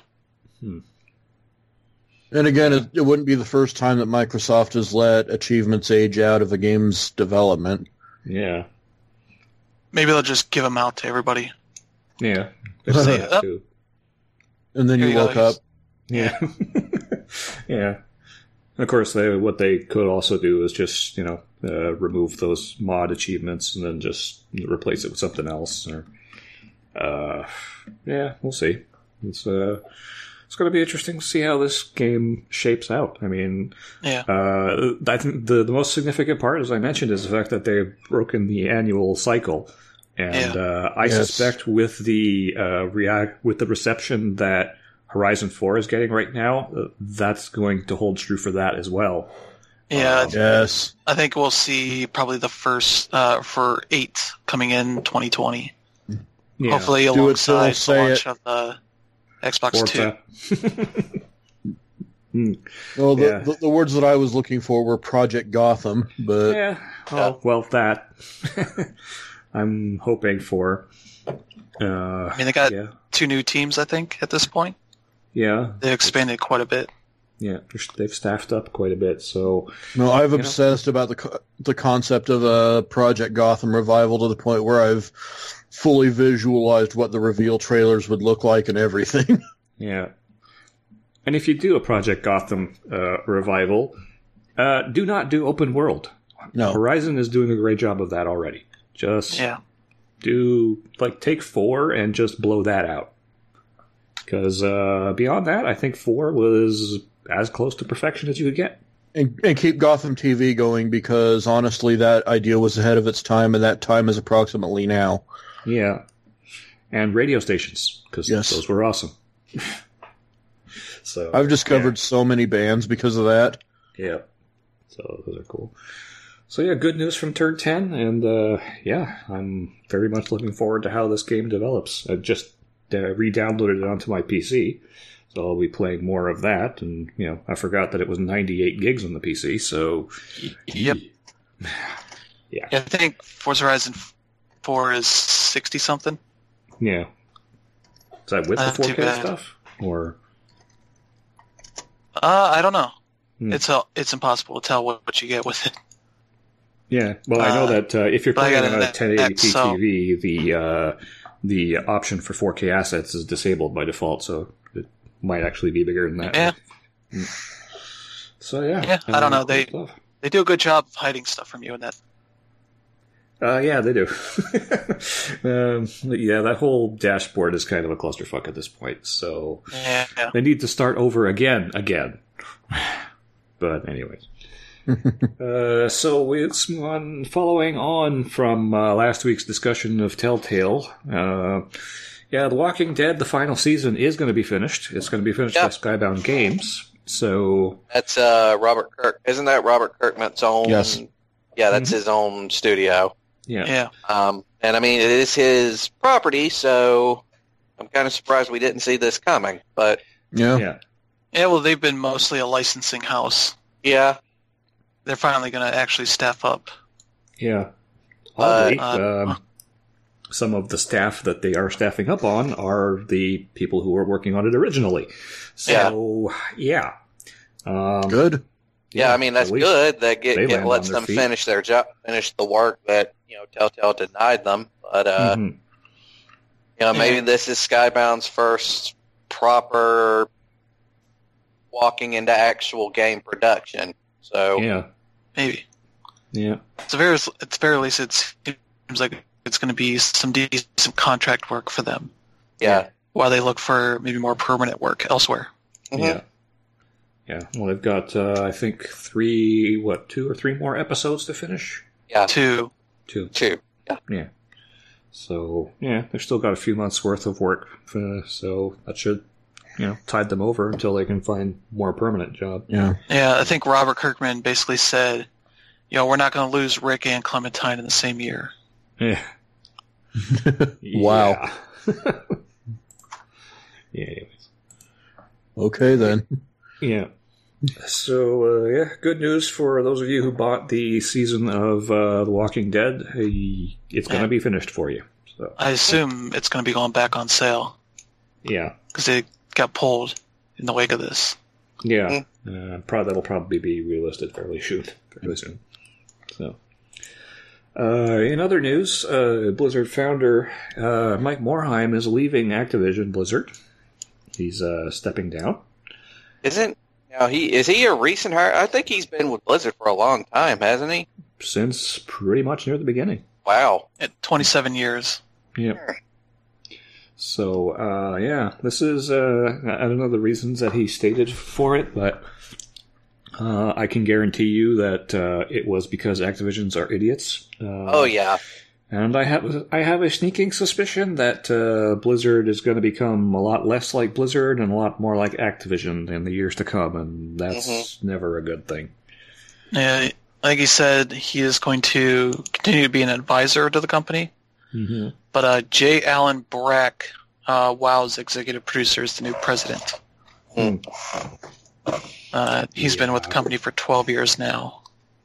B: And again, it wouldn't be the first time that Microsoft has let achievements age out of a game's development.
A: Yeah.
D: Maybe they'll just give them out to everybody.
A: Yeah.
D: Say,
A: That too.
B: And then
D: Here
B: you
D: you go,
B: woke up.
A: Yeah. Yeah. And of course, what they could also do is just, remove those mod achievements and then just replace it with something else. Or, yeah, we'll see. It's going to be interesting to see how this game shapes out. I mean,
D: Yeah.
A: I think the most significant part, as I mentioned, is the fact that they've broken the annual cycle. And I suspect with the reception that Horizon 4 is getting right now, that's going to hold true for that as well.
D: Yeah.
B: Yes.
D: I think we'll see probably the first for 8 coming in 2020.
A: Yeah.
D: Hopefully
B: Do it,
D: alongside the
B: say
D: launch
B: it.
D: of the Xbox 2.
B: Well,
A: Yeah.
B: the words that I was looking for were Project Gotham, but
A: Yeah. Oh, well, that I'm hoping for.
D: I mean, they got
A: Yeah.
D: 2 new teams, I think, at this point.
A: Yeah.
D: They've expanded quite a bit.
A: Yeah. They've staffed up quite a bit. So,
B: no, I've obsessed about the concept of a Project Gotham revival to the point where I've fully visualized what the reveal trailers would look like and everything.
A: yeah. And if you do a Project Gotham revival, do not do open world.
B: No.
A: Horizon is doing a great job of that already. Just
D: Yeah.
A: take 4 and just blow that out. Because beyond that, I think 4 was as close to perfection as you could get.
B: And keep Gotham TV going because, honestly, that idea was ahead of its time, and that time is approximately now.
A: Yeah. And radio stations, because those were awesome. So
B: I've discovered so many bands because of that.
A: Yeah. So those are cool. So yeah, good news from Turn 10, and yeah, I'm very much looking forward to how this game develops. I just re-downloaded it onto my PC, so I'll be playing more of that, and I forgot that it was 98 gigs on the PC, so...
D: Yep.
A: Yeah.
D: I think Forza Horizon 4 is 60-something.
A: Yeah. Is that with the
D: Not too
A: 4K
D: bad.
A: stuff? Or...
D: I don't know.
A: Hmm.
D: It's impossible to tell what you get with it.
A: Yeah, well, I know that if you're
D: but I
A: playing
D: got
A: on a
D: an
A: 1080p
D: XO.
A: TV, the option for 4K assets is disabled by default, so it might actually be bigger than that.
D: Yeah.
A: So yeah.
D: Yeah, I don't know.
A: Cool stuff.
D: They do a good job of hiding stuff from you in that.
A: Yeah, they do. Yeah, that whole dashboard is kind of a clusterfuck at this point, so
D: Yeah.
A: they need to start over again. But anyways. So let's move on. Following on from last week's discussion of Telltale, yeah, The Walking Dead, the final season is going to be finished. It's going to be finished by Skybound Games. So
C: That's Robert Kirk. Isn't that Robert Kirkman's own?
B: Yes.
C: Yeah, that's his own studio.
A: yeah,
C: And I mean, it is his property, so I'm kind of surprised we didn't see this coming. But
B: Yeah.
D: Yeah, well, they've been mostly a licensing house.
C: yeah,
D: They're finally going to actually staff up.
A: yeah. Oddly,
D: Uh,
A: some of the staff that they are staffing up on are the people who were working on it originally. So yeah.
B: Good.
C: yeah. I mean, that's
A: at least
C: good. That
A: they
C: it
A: land
C: lets
A: on their
C: them
A: feet.
C: finish their job, finish the work that Telltale denied them. But
A: Mhm.
C: maybe this is Skybound's first proper walking into actual game production. So
A: Yeah,
D: Maybe.
A: yeah.
D: At the very least, it seems like it's going to be some decent contract work for them
C: yeah.
D: while they look for maybe more permanent work elsewhere.
C: Mhm.
A: Yeah. Yeah. Well, they've got, I think, 2 or 3 more episodes to finish?
C: Yeah,
D: 2.
A: 2.
C: 2.
A: Yeah. So, yeah, they've still got a few months worth of work. So that should, tide them over until they can find a more permanent job.
B: Yeah.
D: Yeah, I think Robert Kirkman basically said, we're not going to lose Rick and Clementine in the same year.
A: Yeah.
B: Wow.
A: Yeah, anyways.
B: Okay, then.
A: Yeah. So, good news for those of you who bought the season of The Walking Dead. It's going to be finished for you. So,
D: I assume it's going to be going back on sale
A: yeah.
D: because it got pulled in the wake of this.
A: Yeah. That'll probably be relisted fairly soon. So, in other news, Blizzard founder Mike Morhaime is leaving Activision Blizzard. He's stepping down.
C: Is he a recent hire? I think he's been with Blizzard for a long time, hasn't he?
A: Since pretty much near the beginning.
C: Wow.
D: At 27 years.
A: Yeah. So, this is, I don't know the reasons that he stated for it, but I can guarantee you that it was because Activisions are idiots.
C: Oh, yeah.
A: And I have a sneaking suspicion that Blizzard is going to become a lot less like Blizzard and a lot more like Activision in the years to come, and that's never a good thing.
D: Yeah, like he said, he is going to continue to be an advisor to the company.
A: Mm-hmm.
D: But J. Allen Brack, WoW's executive producer, is the new president. He's been with the company for 12 years now.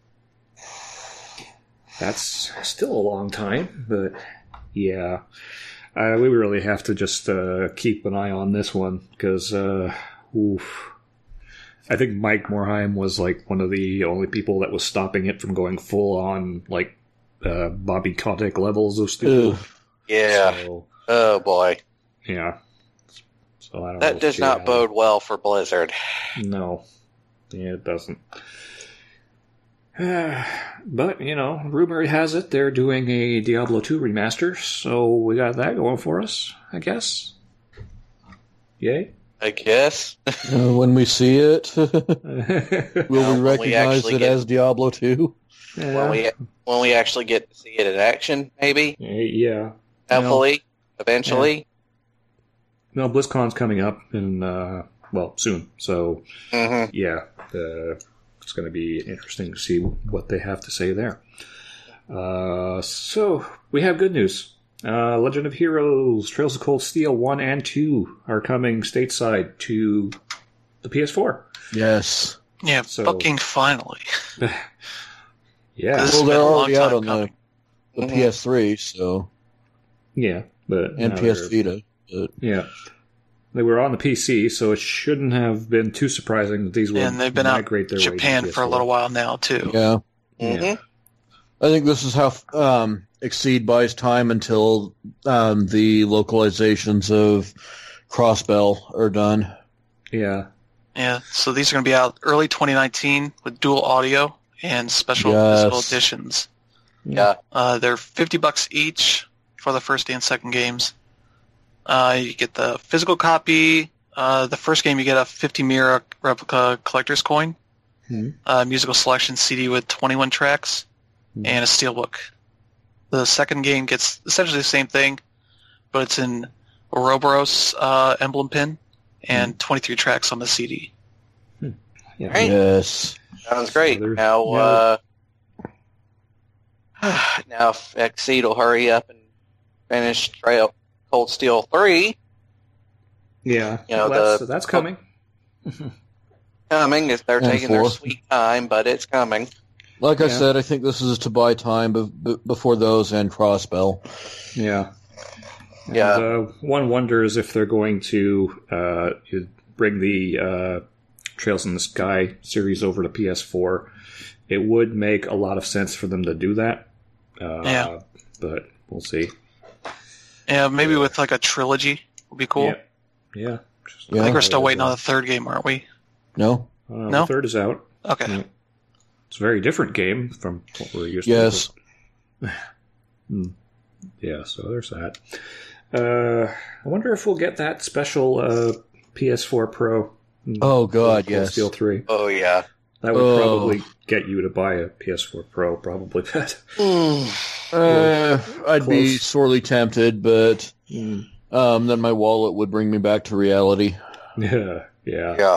A: That's still a long time, but yeah. We really have to just keep an eye on this one, because I think Mike Morhaime was like one of the only people that was stopping it from going full on like Bobby Kotick levels of stupid.
C: Yeah.
A: So,
C: oh boy.
A: Yeah. So I don't know.
C: That does not bode well for Blizzard.
A: No. Yeah, it doesn't. But, rumor has it they're doing a Diablo 2 remaster, so we got that going for us, I guess. Yay?
C: I guess.
B: When we see it, will we recognize it as Diablo 2?
C: When we actually get to see it in action, maybe?
A: Yeah.
C: Hopefully. Eventually.
A: No, BlizzCon's coming up in, soon. So, yeah, it's going to be interesting to see what they have to say there. So, we have good news. Legend of Heroes, Trails of Cold Steel 1 and 2 are coming stateside to the PS4.
B: Yes.
D: Yeah,
A: So-
D: fucking finally.
A: Yeah.
D: This
B: Well,
D: has been
B: they're
D: a long
B: already out
D: time
B: on
D: coming.
B: the PS3, so
A: Yeah. But
B: and
A: now
B: PS
A: they're-
B: Vita. But
A: Yeah. They were on the PC, so it shouldn't have been too surprising that these would
D: And they've been out
A: migrate their way to
D: Japan for a
A: PS4.
D: little while now, too.
B: yeah,
A: Yeah.
B: I think this is how Exceed buys time until the localizations of Crossbell are done.
A: Yeah.
D: Yeah, so these are going to be out early 2019 with dual audio and special
B: Yes.
D: physical editions.
C: Yeah.
D: They're $50 each for the first and second games. You get the physical copy. The first game you get a 50 Mira replica collector's coin, musical selection CD with 21 tracks, and a steelbook. The second game gets essentially the same thing, but it's in Ouroboros emblem pin and 23 tracks on the CD.
A: Yeah.
C: Right.
B: Yes.
C: Sounds great.
A: So
C: Now if Exceed will hurry up and finish Cold Steel 3
A: Yeah.
C: You know,
A: that's coming.
C: coming, if they're
B: And
C: taking their
B: 4.
C: sweet time, but it's coming.
B: Like I
A: Yeah.
B: said, I think this is to buy time before those and Crossbell.
A: Yeah.
C: Yeah.
A: And, one wonders if they're going to bring the Trails in the Sky series over to PS4. It would make a lot of sense for them to do that.
D: Yeah.
A: But we'll see.
D: Yeah, maybe with like a trilogy would be cool.
A: Yeah. Yeah.
D: I think we're still waiting on the third game, aren't we?
B: No?
D: No?
A: The third is out.
D: Okay.
A: Yeah. It's a very different game from what we're used
B: Yes.
A: to. Yeah, so there's that. I wonder if we'll get that special PS4 Pro
B: Oh God,
A: Cold
B: yes.
A: Steel 3.
C: Oh yeah.
A: That would probably get you to buy a PS4 Pro, probably, Pat.
B: I'd be
A: Close.
B: sorely tempted, but
A: Mm.
B: then my wallet would bring me back to reality.
A: Yeah.
C: Yeah.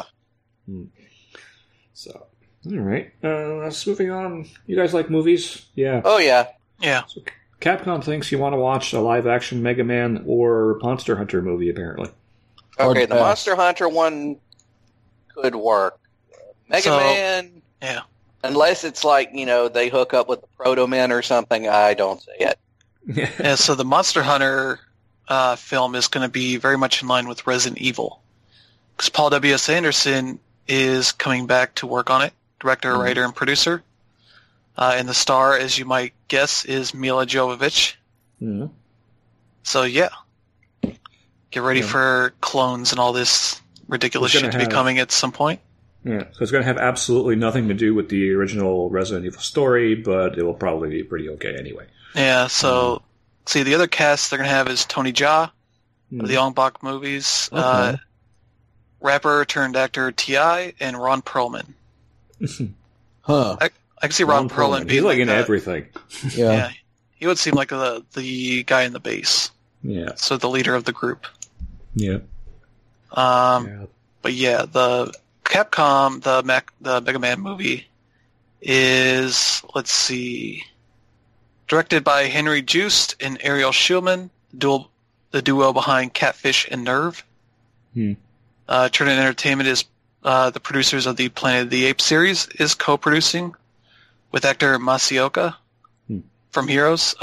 A: So, all right. Moving on. You guys like movies? Yeah.
C: Oh yeah.
D: Yeah.
A: So Capcom thinks you want to watch a live-action Mega Man or Monster Hunter movie, apparently.
B: Hard
C: Okay, the
B: pass.
C: Monster Hunter one could work. Mega Man,
D: Yeah.
C: unless it's like, they hook up with the Proto Man or something, I don't see it.
D: Yeah, so the Monster Hunter film is going to be very much in line with Resident Evil. Because Paul W.S. Anderson is coming back to work on it, director, writer, and producer. And the star, as you might guess, is Mila Jovovich.
A: Mhm.
D: So, yeah. Get ready
A: Yeah.
D: for clones and all this ridiculous
A: It's gonna
D: shit to be
A: have-
D: coming at some point.
A: Yeah, so it's going to have absolutely nothing to do with the original Resident Evil story, but it will probably be pretty okay anyway.
D: Yeah, so, see, the other cast they're going to have is Tony Jaa of the Ong Bak movies,
A: Okay.
D: rapper turned actor T.I., and Ron Perlman.
B: Huh.
D: I can see Ron Perlman
A: He's
D: being
A: like in
D: a-
A: everything.
B: Yeah.
D: Yeah, he would seem like the guy in the bass,
A: Yeah.
D: so the leader of the group.
A: Yeah.
D: But yeah, the Capcom, the Mega Man movie is, let's see, directed by Henry Joost and Ariel Schulman, the duo behind Catfish and Nerve. Trident Entertainment is the producers of the Planet of the Apes series, is co-producing with actor Masaoka from Heroes,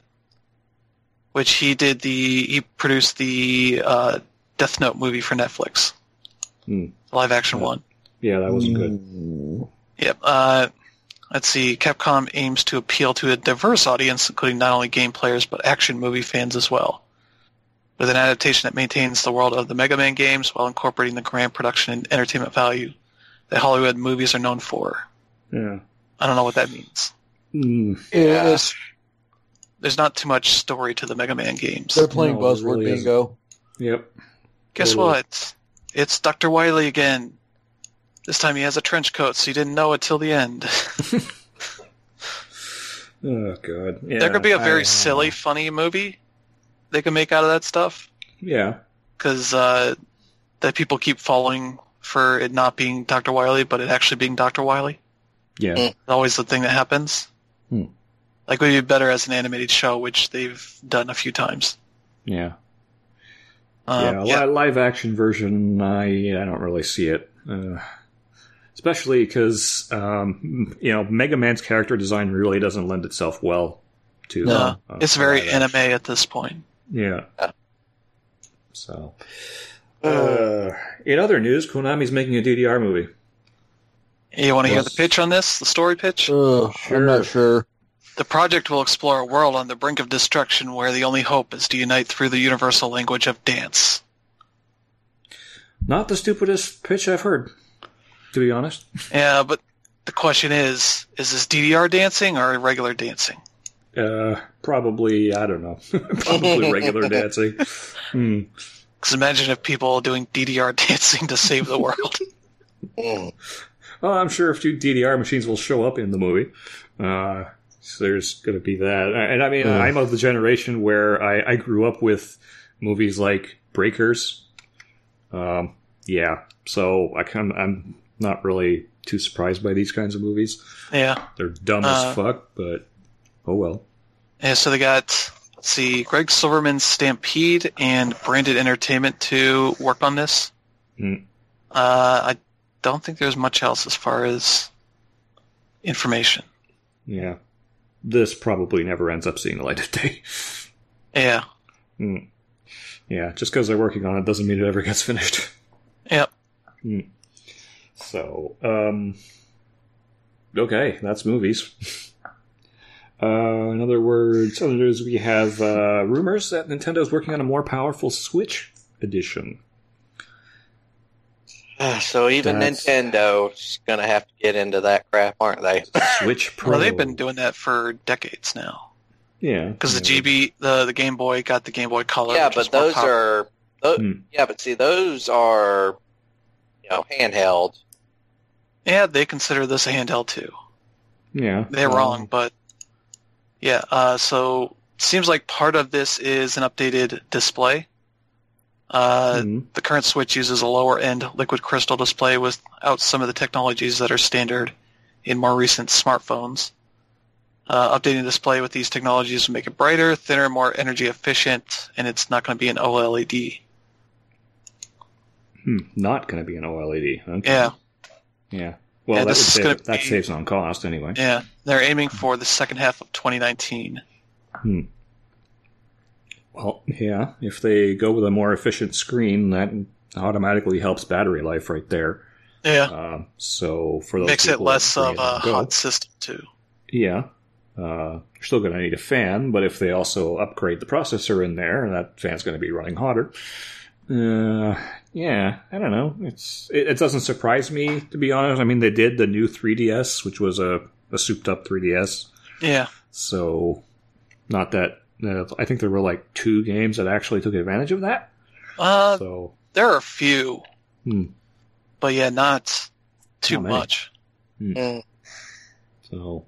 D: which he produced the Death Note movie for Netflix, live action one.
A: Yeah, that wasn't good.
D: Yep. Let's see. Capcom aims to appeal to a diverse audience, including not only game players but action movie fans as well, with an adaptation that maintains the world of the Mega Man games while incorporating the grand production and entertainment value that Hollywood movies are known for.
A: Yeah.
D: I don't know what that means.
B: Yes.
D: There's not too much story to the Mega Man games.
B: They're playing
A: No, it
B: buzzword
A: really
B: bingo.
A: Yep.
D: Guess
A: totally.
D: what? It's Dr. Wily again. This time he has a trench coat, so you didn't know it till the end.
A: Oh, God. Yeah,
D: There could be a very silly, funny movie they could make out of that stuff.
A: Yeah.
D: Because that people keep falling for it not being Dr. Wily, but it actually being Dr. Wily.
A: Yeah.
D: It's always the thing that happens. Like, it would be better as an animated show, which they've done a few times.
A: Yeah. Live action version, I don't really see it. Especially because, Mega Man's character design really doesn't lend itself well to...
B: No.
D: It's very
A: live action.
D: anime at this point.
A: Yeah. So... in other news, Konami's making a DDR movie.
D: You want to hear
A: Yes.
D: the pitch on this? The story pitch?
B: I'm not sure.
D: The project will explore a world on the brink of destruction where the only hope is to unite through the universal language of dance.
A: Not the stupidest pitch I've heard, to be honest.
D: Yeah, but the question is this DDR dancing or regular dancing?
A: Probably, I don't know. Probably regular dancing.
D: Because imagine if people doing DDR dancing to save the world.
A: Well, I'm sure a few DDR machines will show up in the movie. So there's going to be that. And I mean, I'm of the generation where I grew up with movies like Breakers. So I'm not really too surprised by these kinds of movies.
D: Yeah.
A: They're dumb as fuck, but oh well.
D: Yeah, so they got, let's see, Greg Silverman's Stampede and Branded Entertainment to work on this. I don't think there's much else as far as information.
A: Yeah. This probably never ends up seeing the light of day.
D: Yeah.
A: Yeah, just because they're working on it doesn't mean it ever gets finished.
D: Yep.
A: So, okay, that's movies. In other words, we have rumors that Nintendo is working on a more powerful Switch edition.
C: So even Nintendo's going to have to get into that crap, aren't they?
A: Switch Pro.
D: Well, they've been doing that for decades now.
A: Yeah.
D: Because the Game Boy got the Game Boy Color.
C: Yeah,
D: which
C: but
D: is more
C: those
D: powerful.
C: are... Yeah, but see, those are handheld.
D: Yeah, they consider this a handheld too.
A: Yeah.
D: They're wrong, but yeah. So seems like part of this is an updated display. The current Switch uses a lower-end liquid crystal display without some of the technologies that are standard in more recent smartphones. Updating the display with these technologies will make it brighter, thinner, more energy efficient, and it's not going to be an OLED.
A: Not going to be an OLED. Okay.
D: Yeah.
A: Yeah. Well,
D: Yeah,
A: that saves on cost anyway.
D: Yeah, they're aiming for the second half of 2019.
A: Well, yeah, if they go with a more efficient screen, that automatically helps battery life right there.
D: Yeah.
A: So for those
D: Makes it
A: people
D: less
A: that
D: of a hot system, too.
A: Yeah. You're still going to need a fan, but if they also upgrade the processor in there, that fan's going to be running hotter. Yeah, I don't know. It doesn't surprise me, to be honest. I mean, they did the new 3DS, which was a souped-up 3DS.
D: Yeah.
A: So, not that... I think there were like 2 games that actually took advantage of that. So
D: there are a few. But yeah, not too
A: many.
D: much.
A: So,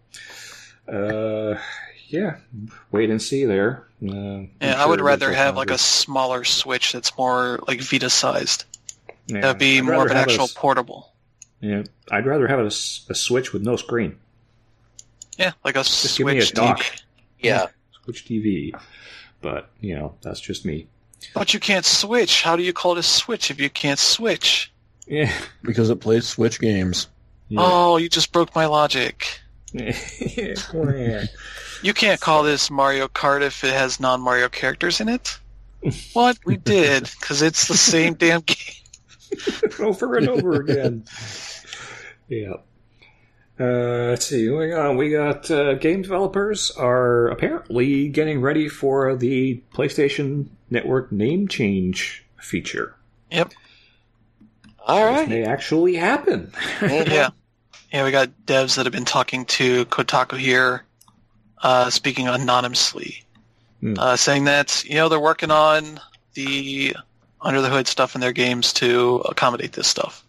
A: yeah, wait and see there.
D: I would rather have like a smaller Switch that's more like Vita-sized.
A: Yeah,
D: That'd be more of an actual portable.
A: Yeah, I'd rather have a Switch with no screen.
D: Yeah, like a
A: Just
D: Switch
A: give me a dock.
D: TV.
C: Yeah.
A: Switch TV. But, that's just me.
D: But you can't switch. How do you call it a Switch if you can't switch?
A: Yeah.
B: Because it plays Switch games.
A: Yeah.
D: Oh, you just broke my logic.
A: Yeah.
D: You can't call this Mario Kart if it has non-Mario characters in it. What? We did, because it's the same damn game.
A: Over and over again. Yeah. Let's see. We got game developers are apparently getting ready for the PlayStation Network name change feature.
D: Yep.
C: All right.
A: This may actually happen.
D: Yeah. Yeah, we got devs that have been talking to Kotaku here, speaking anonymously, saying that, they're working on the under-the-hood stuff in their games to accommodate this stuff,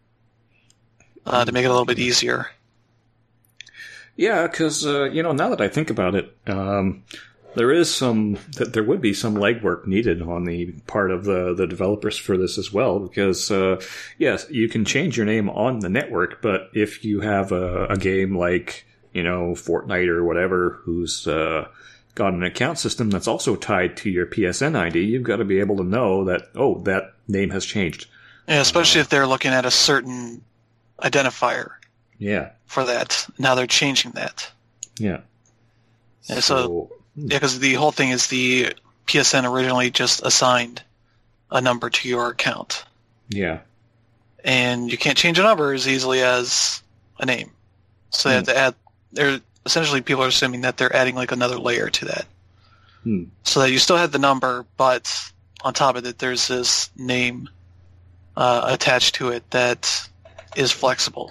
D: to make it a little bit easier.
A: Yeah, because, now that I think about it, there would be some legwork needed on the part of the developers for this as well, because, yes, you can change your name on the network, but if you have a game like, Fortnite or whatever, who's got an account system that's also tied to your PSN ID, you've got to be able to know that, that name has changed.
D: Yeah, especially if they're looking at a certain identifier.
A: Yeah.
D: For that. Now they're changing that.
A: Yeah.
D: Yeah, because the whole thing is the PSN originally just assigned a number to your account.
A: Yeah.
D: And you can't change a number as easily as a name. So they have to add... Essentially, people are assuming that they're adding like another layer to that. So that you still have the number, but on top of it, there's this name attached to it that is flexible.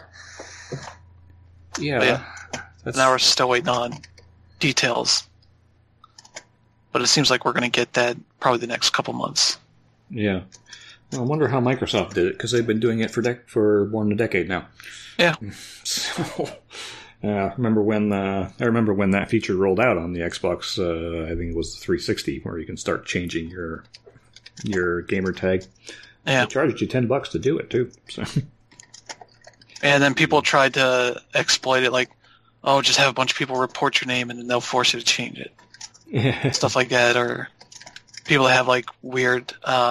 A: Yeah.
D: Now we're still waiting on details. But it seems like we're going to get that probably the next couple months.
A: Yeah. Well, I wonder how Microsoft did it, because they've been doing it for more than a decade now.
D: Yeah.
A: So, I remember when that feature rolled out on the Xbox. I think it was the 360, where you can start changing your gamer tag.
D: Yeah.
A: They charged you $10 to do it too. So.
D: And then people tried to exploit it, like, just have a bunch of people report your name and then they'll force you to change it.
A: Yeah.
D: Stuff like that, or people that have like weird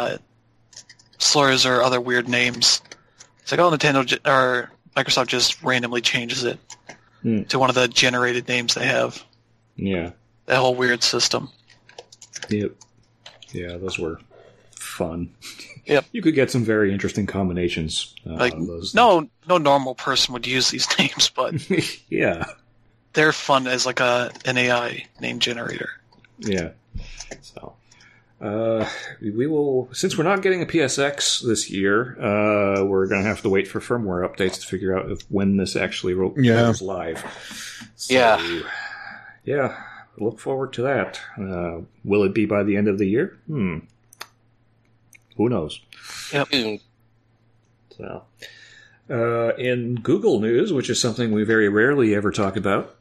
D: slurs or other weird names. It's like, Nintendo or Microsoft just randomly changes it to one of the generated names they have.
A: Yeah.
D: That whole weird system.
A: Yep. Yeah, those were fun.
D: Yep.
A: You could get some very interesting combinations.
D: No normal person would use these names, but
A: yeah,
D: they're fun as like an AI name generator.
A: Yeah. So, we will, since we're not getting a PSX this year, we're going to have to wait for firmware updates to figure out when this actually goes live. So, yeah, look forward to that. Will it be by the end of the year? Who knows?
D: Yep.
A: So, in Google News, which is something we very rarely ever talk about,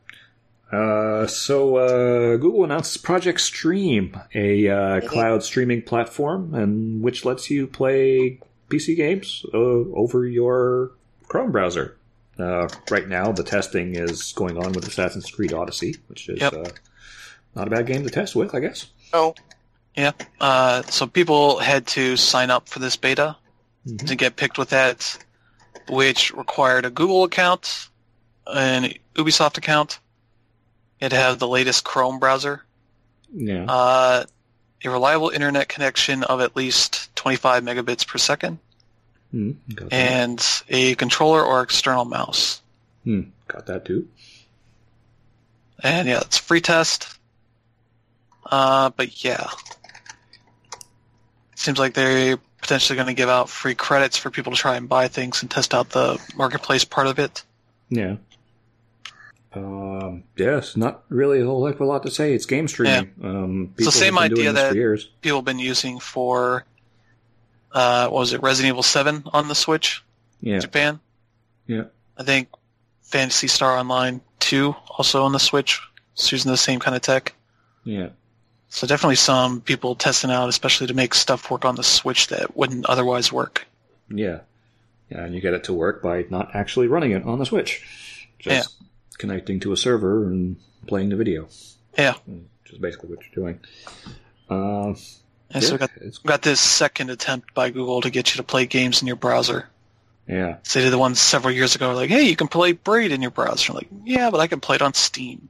A: Google announces Project Stream, a cloud streaming platform, and which lets you play PC games over your Chrome browser. Right now, the testing is going on with Assassin's Creed Odyssey, which is not a bad game to test with, I guess.
C: Oh,
D: Yeah. So people had to sign up for this beta to get picked with that, which required a Google account, an Ubisoft account. You had to have the latest Chrome browser.
A: Yeah.
D: A reliable internet connection of at least 25 megabits per second.
A: Got that.
D: And a controller or external mouse.
A: Got that too.
D: And yeah, it's a free test. But yeah. Seems like they're potentially going to give out free credits for people to try and buy things and test out the marketplace part of it.
A: Yeah. Yes, not really a whole heck of a lot to say. It's game streaming.
D: It's the same idea that
A: for years.
D: people have been using for, what was it, Resident Evil 7 on the Switch
A: Yeah.
D: in Japan.
A: Yeah.
D: I think Phantasy Star Online 2 also on the Switch. It's using the same kind of tech.
A: Yeah.
D: So definitely some people testing out, especially to make stuff work on the Switch that wouldn't otherwise work.
A: Yeah. Yeah, and you get it to work by not actually running it on the Switch. Just connecting to a server and playing the video.
D: Yeah.
A: Which is basically what you're doing.
D: And so we got this second attempt by Google to get you to play games in your browser.
A: Yeah.
D: So they did the one several years ago, like, hey, you can play Braid in your browser. I'm like, yeah, but I can play it on Steam.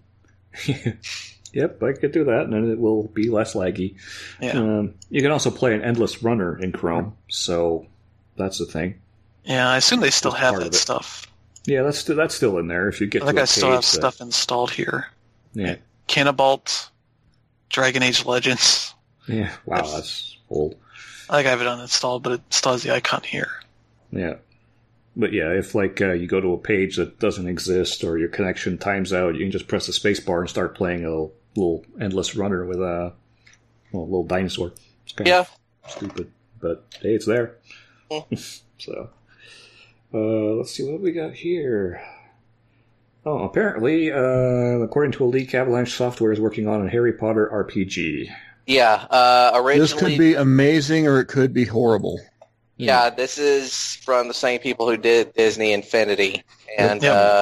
A: Yep, I could do that, and then it will be less laggy.
D: Yeah.
A: You can also play an endless runner in Chrome, so that's the thing.
D: Yeah, I assume they still
A: That's
D: have
A: part of
D: that
A: it.
D: stuff.
A: Yeah, that's still in there. If you get
D: I
A: to
D: think
A: a
D: I still
A: page
D: have stuff installed here.
A: Yeah.
D: Canabalt, Dragon Age Legends.
A: Yeah. Wow, that's old.
D: I think I have it uninstalled, but it still has the icon here.
A: Yeah. But yeah, if you go to a page that doesn't exist or your connection times out, you can just press the space bar and start playing a little endless runner with a little dinosaur. It's kind of stupid, but hey, it's there. So, let's see what we got here. Oh, apparently, according to a leak, Avalanche Software is working on a Harry Potter RPG.
C: Yeah, originally...
B: This could be amazing or it could be horrible.
C: Yeah, this is from the same people who did Disney Infinity. And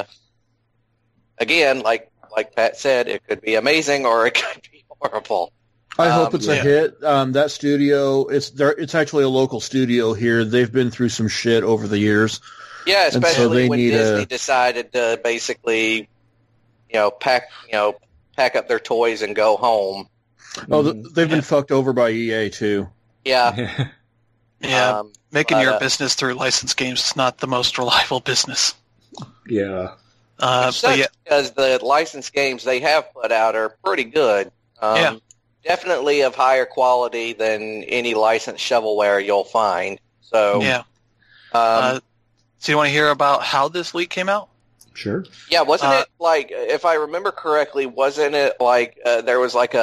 C: again, like Pat said, it could be amazing or it could be horrible.
B: I hope it's a hit. That studio, it's actually a local studio here. They've been through some shit over the years.
C: Yeah, especially when Disney
B: a...
C: decided to basically, pack up their toys and go home.
B: Oh, they've been fucked over by EA too.
C: Yeah.
D: Yeah, making your business through licensed games is not the most reliable business.
A: Yeah.
C: Because the licensed games they have put out are pretty good. Definitely of higher quality than any licensed shovelware you'll find. So
D: yeah. So you want to hear about how this leak came out?
A: Sure.
C: Yeah, wasn't it like, if I remember correctly, wasn't it like there was like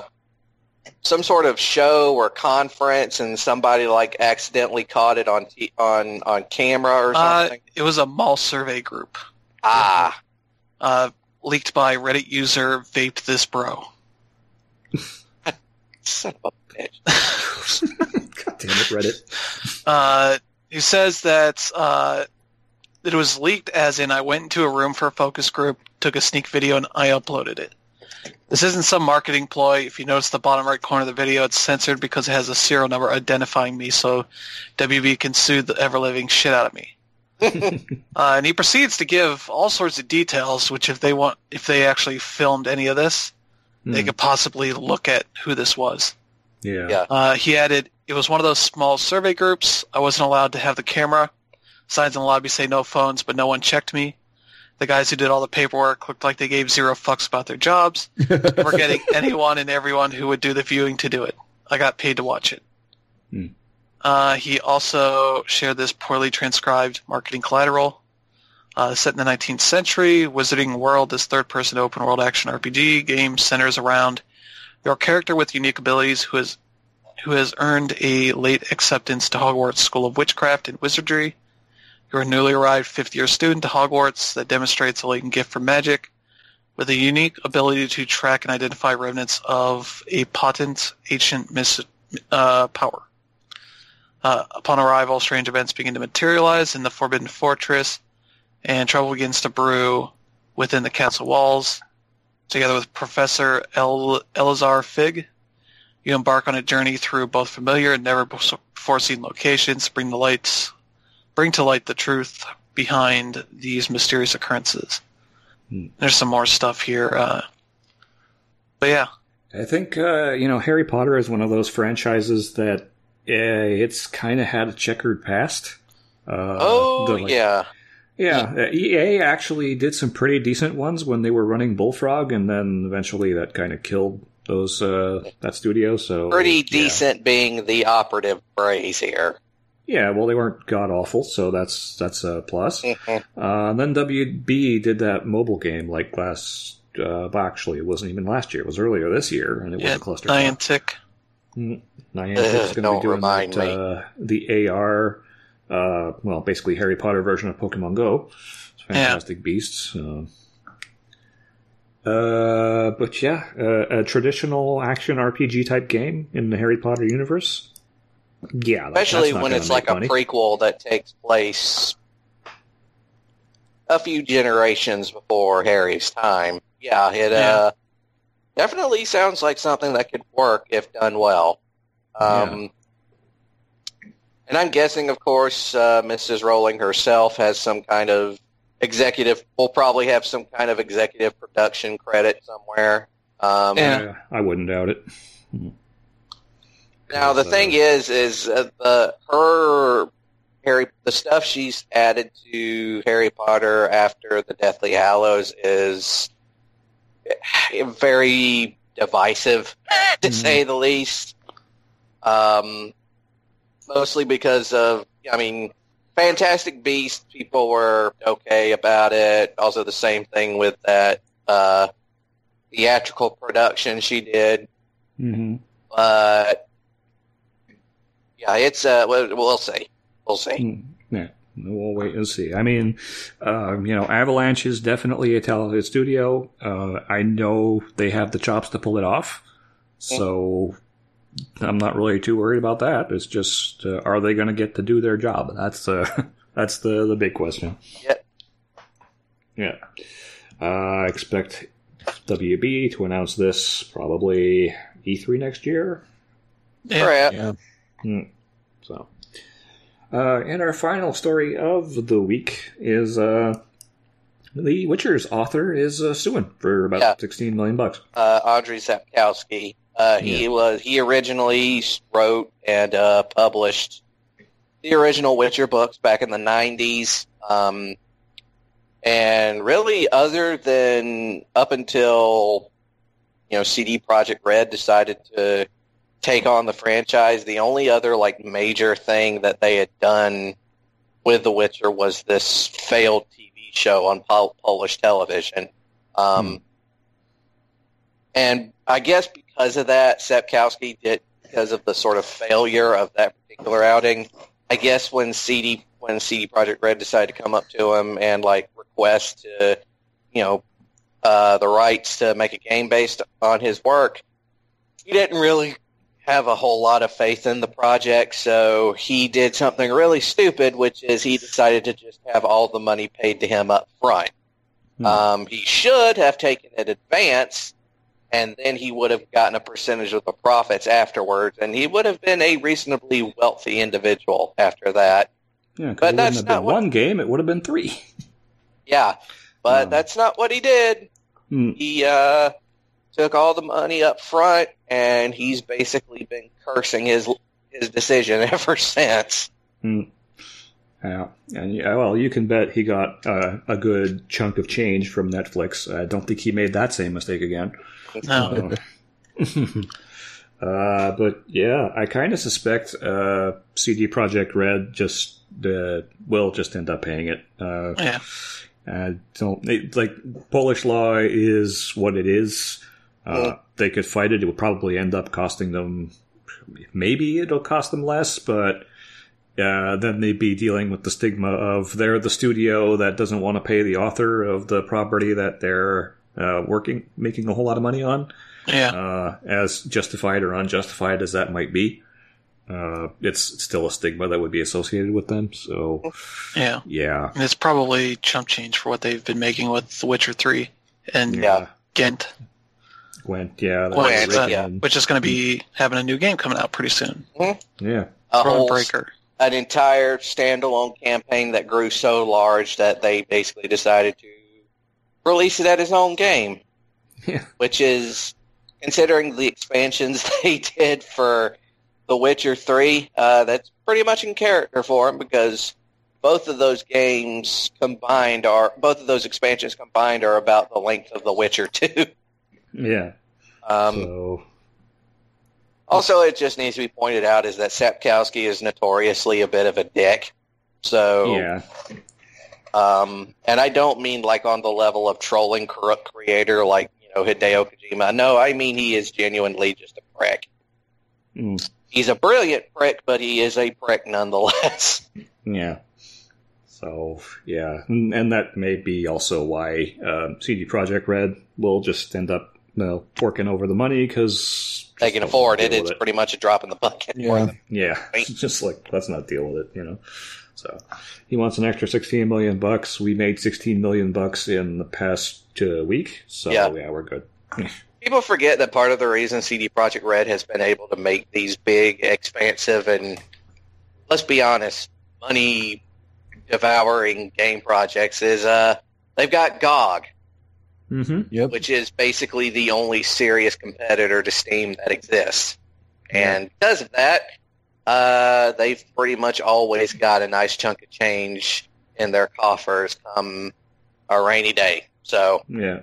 C: some sort of show or conference and somebody like accidentally caught it on camera or something?
D: It was a mall survey group. Leaked by Reddit user Vaped This Bro.
C: Son of a bitch.
A: God damn it, Reddit.
D: He says that it was leaked as in I went into a room for a focus group, took a sneak video, and I uploaded it. This isn't some marketing ploy. If you notice the bottom right corner of the video, it's censored because it has a serial number identifying me, so WB can sue the ever-living shit out of me. And he proceeds to give all sorts of details, which if they actually filmed any of this, they could possibly look at who this was.
A: Yeah.
D: He added, it was one of those small survey groups. I wasn't allowed to have the camera. Signs in the lobby say no phones, but no one checked me. The guys who did all the paperwork looked like they gave zero fucks about their jobs. We're getting anyone and everyone who would do the viewing to do it. I got paid to watch it. He also shared this poorly transcribed marketing collateral. Set in the 19th century, Wizarding World, this third-person open-world action RPG game centers around your character with unique abilities who has earned a late acceptance to Hogwarts School of Witchcraft and Wizardry. You're a newly arrived fifth-year student to Hogwarts that demonstrates a latent gift for magic with a unique ability to track and identify remnants of a potent ancient power. Upon arrival, strange events begin to materialize in the Forbidden Fortress, and trouble begins to brew within the castle walls. Together with Professor Elazar Fig, you embark on a journey through both familiar and never-before-seen locations, bring to light the truth behind these mysterious occurrences. There's some more stuff here, but yeah.
A: I think Harry Potter is one of those franchises that it's kind of had a checkered past.
C: Yeah.
A: Yeah, EA actually did some pretty decent ones when they were running Bullfrog, and then eventually that kind of killed those that studio. So
C: pretty decent being the operative phrase here.
A: Yeah, well, they weren't god awful, so that's a plus.
C: Mm-hmm.
A: Then WB did that mobile game like actually, it wasn't even last year; it was earlier this year, and it was a cluster.
D: Niantic.
A: Niantic's going to be doing the AR. Basically Harry Potter version of Pokemon Go. It's Fantastic Beasts. But yeah, a traditional action RPG type game in the Harry Potter universe. Yeah,
C: especially when it's like money. A prequel that takes place a few generations before Harry's time. Yeah, it definitely sounds like something that could work if done well. And I'm guessing, of course, Mrs. Rowling herself has some kind of will probably have some kind of executive production credit somewhere.
A: I wouldn't doubt it.
C: Now, the thing is the stuff she's added to Harry Potter after the Deathly Hallows is very divisive, to say the least. Mostly because of, Fantastic Beasts, people were okay about it. Also the same thing with that theatrical production she did.
A: Mm-hmm.
C: But, yeah, it's, we'll see. We'll see.
A: Yeah, we'll wait and see. Avalanche is definitely a talented studio. I know they have the chops to pull it off. So I'm not really too worried about that. It's just, are they going to get to do their job? That's the big question.
C: Yep.
A: Yeah. I expect WB to announce this probably E3 next year.
C: Yeah.
A: So, and our final story of the week is The Witcher's author is suing for about $16 million.
C: Andrzej Sapkowski. He originally wrote and published the original Witcher books back in the 90s. And really, other than up until CD Projekt Red decided to take on the franchise, the only other major thing that they had done with The Witcher was this failed TV show on Polish television. And I guess because of that, Sapkowski did, because of the sort of failure of that particular outing, I guess when CD Projekt Red decided to come up to him and request to, the rights to make a game based on his work, he didn't really have a whole lot of faith in the project, so he did something really stupid, which is he decided to just have all the money paid to him up front. He should have taken it in advance, and then he would have gotten a percentage of the profits afterwards, and he would have been a reasonably wealthy individual after that.
A: Yeah, but that's not one game; it would have been 3.
C: Yeah, but that's not what he did. He took all the money up front, and he's basically been cursing his decision ever since.
A: Yeah, and you can bet he got a good chunk of change from Netflix. I don't think he made that same mistake again.
D: No.
A: But yeah, I kind of suspect CD Projekt Red will just end up paying it. Polish law is what it is. They could fight it. It would probably end up costing them. Maybe it'll cost them less, but then they'd be dealing with the stigma of they're the studio that doesn't want to pay the author of the property that they're making a whole lot of money on.
D: Yeah.
A: As justified or unjustified as that might be, it's still a stigma that would be associated with them. So, yeah.
D: And it's probably chump change for what they've been making with The Witcher 3 and Gwent.
A: Gwent, yeah.
D: Which is going to be having a new game coming out pretty soon.
C: Mm-hmm.
A: Yeah.
C: An entire standalone campaign that grew so large that they basically decided to release it at his own game.
A: Yeah.
C: Which is, considering the expansions they did for The Witcher 3, that's pretty much in character for him, because both of those expansions combined are about the length of The Witcher 2.
A: Yeah.
C: Also, it just needs to be pointed out is that Sapkowski is notoriously a bit of a dick. So,
A: yeah.
C: And I don't mean like on the level of trolling creator like, Hideo Kojima. No, I mean he is genuinely just a prick.
A: Mm.
C: He's a brilliant prick, but he is a prick nonetheless.
A: Yeah. So, yeah. And that may be also why CD Projekt Red will just end up forking over the money, because
C: they can afford it. It's pretty much a drop in the bucket.
A: Yeah. Yeah. It's just like, let's not deal with it, So he wants an extra $16 million. We made $16 million in the past week. So yeah, we're good.
C: People forget that part of the reason CD Projekt Red has been able to make these big, expansive, and let's be honest, money devouring game projects is they've got GOG.
A: Mm-hmm.
B: Yep.
C: Which is basically the only serious competitor to Steam that exists. And because of that, they've pretty much always got a nice chunk of change in their coffers come a rainy day. So
A: yeah.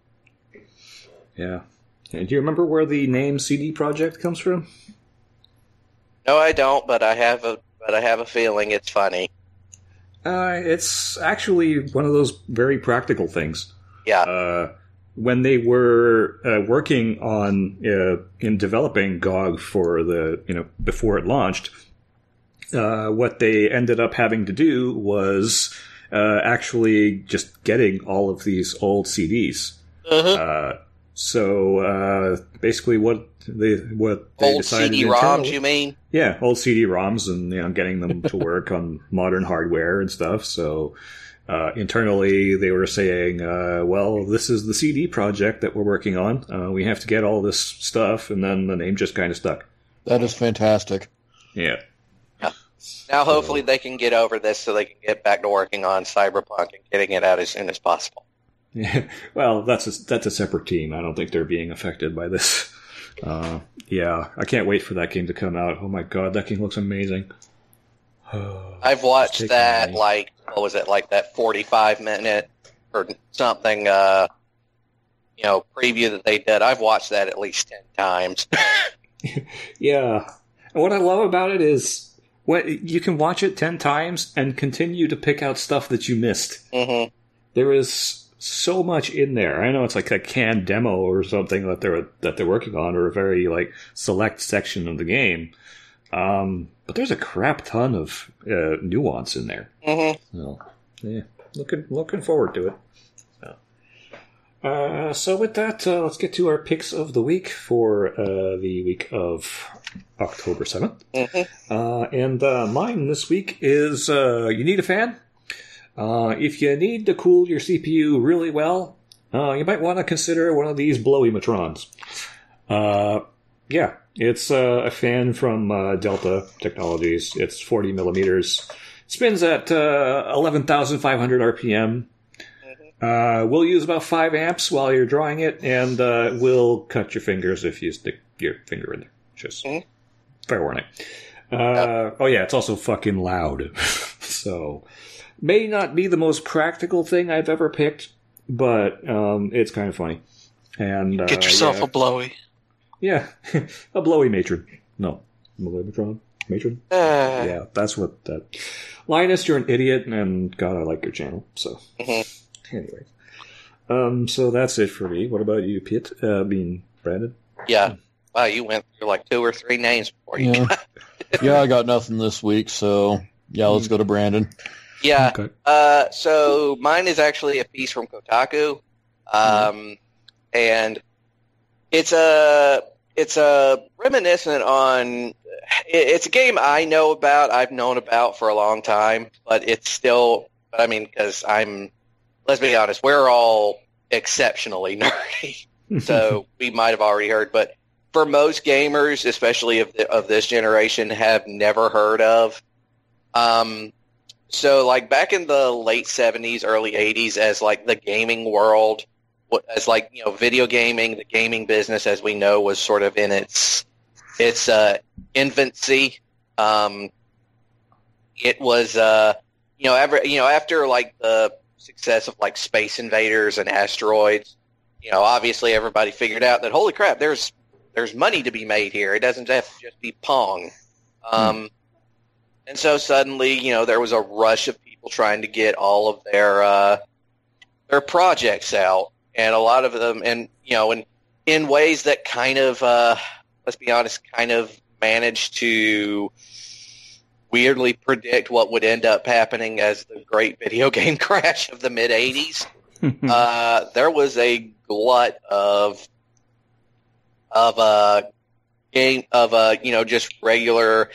A: And do you remember where the name CD Projekt comes from?
C: No, I don't, but I have a feeling it's funny.
A: It's actually one of those very practical things.
C: Yeah.
A: When they were working on in developing GOG for before it launched, what they ended up having to do was actually just getting all of these old CDs.
C: Uh-huh.
A: So basically, what they
C: old
A: decided
C: CD-ROMs, you mean?
A: Yeah, old CD-ROMs, and getting them to work on modern hardware and stuff. So. Internally, they were saying, well, this is the CD project that we're working on. We have to get all this stuff, and then the name just kind of stuck.
B: That is fantastic.
A: Yeah.
C: Now, hopefully, they can get over this so they can get back to working on Cyberpunk and getting it out as soon as possible.
A: Yeah. Well, that's a separate team. I don't think they're being affected by this. Yeah, I can't wait for that game to come out. Oh my god, that game looks amazing.
C: I've watched that, what was it, like that 45-minute or something, preview that they did. I've watched that at least 10 times.
A: Yeah. And what I love about it is you can watch it 10 times and continue to pick out stuff that you missed.
C: Mm-hmm.
A: There is so much in there. I know it's like a canned demo or something that they're working on, or a very select section of the game. But there's a crap ton of nuance in there.
C: Mm-hmm.
A: So, yeah, looking forward to it. So with that, let's get to our picks of the week for the week of October 7th.
C: Mm-hmm.
A: And mine this week is you need a fan. If you need to cool your CPU really well, you might want to consider one of these Blowimatrons. Yeah. It's a fan from Delta Technologies. It's 40 millimeters. Spins at 11,500 RPM.
C: Mm-hmm.
A: Will use about 5 amps while you're drawing it, and will cut your fingers if you stick your finger in there. Just fair warning. Oh yeah, it's also fucking loud. So, may not be the most practical thing I've ever picked, but it's kind of funny. And
D: get yourself a Blowy.
A: Yeah, a Blowy matron. No, Blowimatron matron. Yeah, that's what that. Linus, you're an idiot, and God, I like your channel. So, anyway, so that's it for me. What about you, Brandon?
C: Yeah. Wow, you went through like 2 or 3 names before you got
B: Yeah, I got nothing this week, so yeah, let's go to Brandon.
C: Yeah.
A: Okay.
C: So mine is actually a piece from Kotaku, and it's a reminiscent on. It's a game I know about. I've known about for a long time, but it's still. But I mean, because let's be honest, we're all exceptionally nerdy, so we might have already heard. But for most gamers, especially of this generation, have never heard of. So, like, back in the late 70s, early 80s, as, like, the gaming world, as, like, you know, video gaming, the gaming business, as we know, was sort of in its infancy. It was, after, like, the success of, like, Space Invaders and Asteroids, you know, obviously everybody figured out that, holy crap, there's money to be made here. It doesn't have to just be Pong. And so suddenly, you know, there was a rush of people trying to get all of their projects out, and a lot of them, and you know, in ways that kind of, let's be honest, kind of managed to weirdly predict what would end up happening as the great video game crash of the mid '80s. There was a glut of just regular.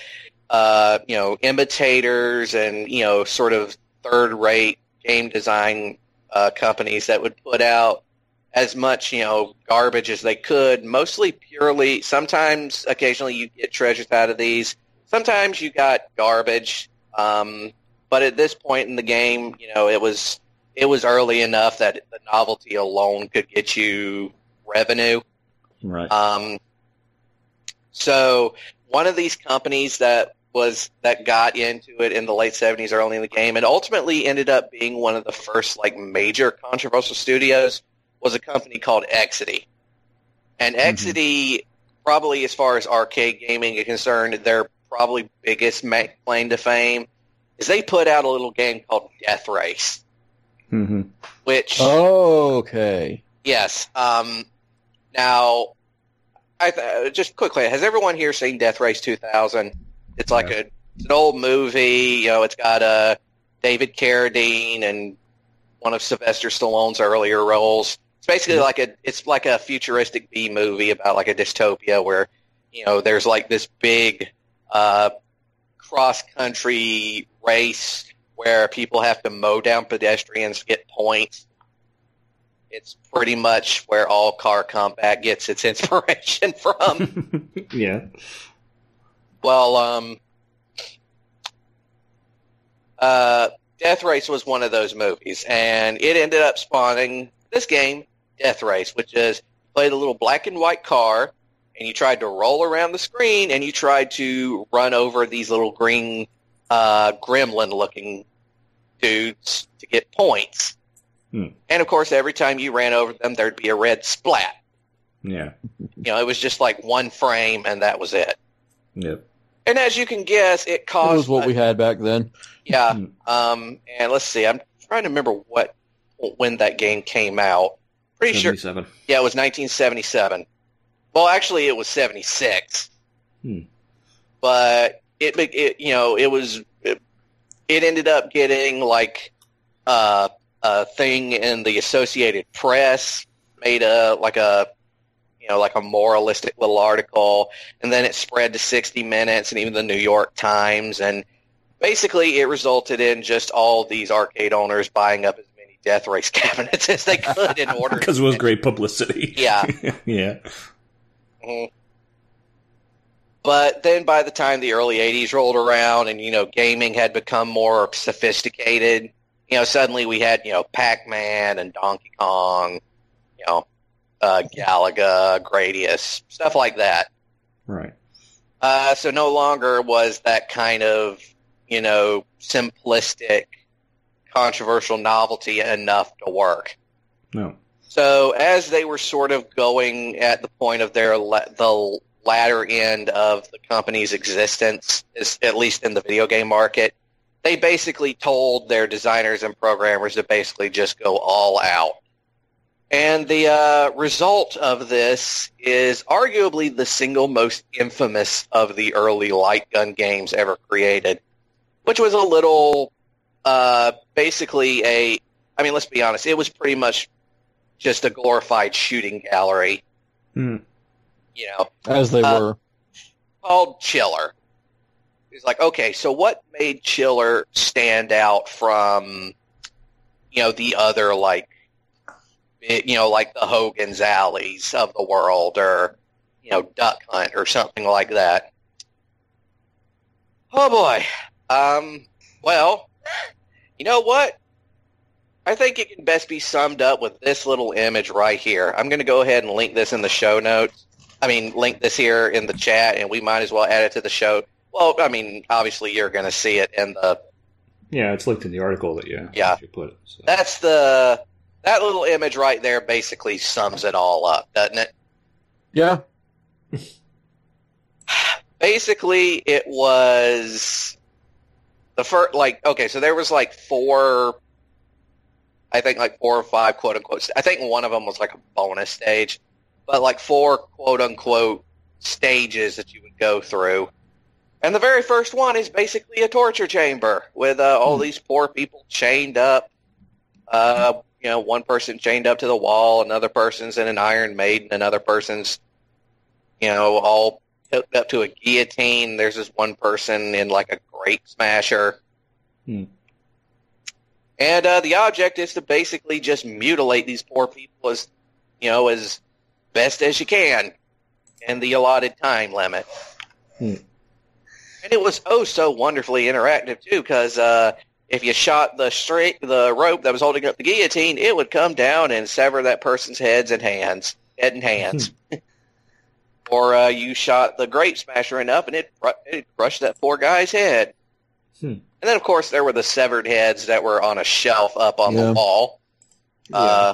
C: Imitators and, you know, sort of third-rate game design companies that would put out as much, you know, garbage as they could, mostly purely, sometimes, occasionally you get treasures out of these. Sometimes you got garbage, but at this point in the game, you know, it was early enough that the novelty alone could get you revenue.
A: Right.
C: So one of these companies that got into it in the late 70s, early in the game, and ultimately ended up being one of the first like major controversial studios was a company called Exidy. And Exidy, probably as far as arcade gaming is concerned, their probably biggest claim to fame is they put out a little game called Death Race. Which...
B: Oh, okay.
C: Yes. Now, just quickly, has everyone here seen Death Race 2000? It's like it's an old movie. You know, it's got David Carradine and one of Sylvester Stallone's earlier roles. It's basically like a futuristic B movie about like a dystopia where, you know, there's like this big cross country race where people have to mow down pedestrians to get points. It's pretty much where all car combat gets its inspiration from.
A: Yeah.
C: Well, Death Race was one of those movies, and it ended up spawning this game, Death Race, which is you played a little black and white car, and you tried to roll around the screen, and you tried to run over these little green gremlin-looking dudes to get points. And, of course, every time you ran over them, there'd be a red splat.
A: Yeah.
C: You know, it was just like one frame, and that was it.
A: Yep.
C: And as you can guess, it caused...
B: That was what we had back then.
C: Yeah. And let's see. I'm trying to remember when that game came out. Pretty
A: 77.
C: sure... Yeah, it was 1977. Well, actually, it was 76. But it ended up getting, like, a thing in the Associated Press, made a moralistic little article, and then it spread to 60 Minutes and even the New York Times, and basically it resulted in just all these arcade owners buying up as many Death Race cabinets as they could in order
A: because it was great publicity.
C: Yeah.
A: Yeah.
C: But then by the time the early 80s rolled around and, you know, gaming had become more sophisticated, you know, suddenly we had, you know, Pac-Man and Donkey Kong, you know, Galaga, Gradius, stuff like that.
A: Right.
C: So no longer was that kind of, you know, simplistic, controversial novelty enough to work.
A: No.
C: So as they were sort of going at the point of the latter end of the company's existence, at least in the video game market, they basically told their designers and programmers to basically just go all out. And the result of this is arguably the single most infamous of the early light gun games ever created, which was a little, basically let's be honest, it was pretty much just a glorified shooting gallery.
A: Mm.
C: You know,
B: As they were.
C: called Chiller. It's like, okay, so what made Chiller stand out from, the other, like the Hogan's Alleys of the world, or, Duck Hunt or something like that? Oh boy. Well, you know what? I think it can best be summed up with this little image right here. I'm going to go ahead and link this in the show notes. Link this here in the chat, and we might as well add it to the show. Well, obviously you're going to see it in the...
A: Yeah, it's linked in the article that you put it. So.
C: That little image right there basically sums it all up, doesn't it?
B: Yeah.
C: Basically, it was the first, so there was four or five quote unquote. I think one of them was like a bonus stage, but four quote unquote stages that you would go through. And the very first one is basically a torture chamber with all these poor people chained up. One person chained up to the wall, another person's in an Iron Maiden, another person's, all hooked up to a guillotine. There's this one person in a grape smasher.
A: Hmm.
C: And the object is to basically just mutilate these poor people as best as you can in the allotted time limit.
A: Hmm.
C: And it was so wonderfully interactive too, because if you shot the rope that was holding up the guillotine, it would come down and sever that person's head and hands. Or you shot the grape smasher enough, and it crushed that poor guy's head. And then, of course, there were the severed heads that were on a shelf up on the wall.
A: Yeah.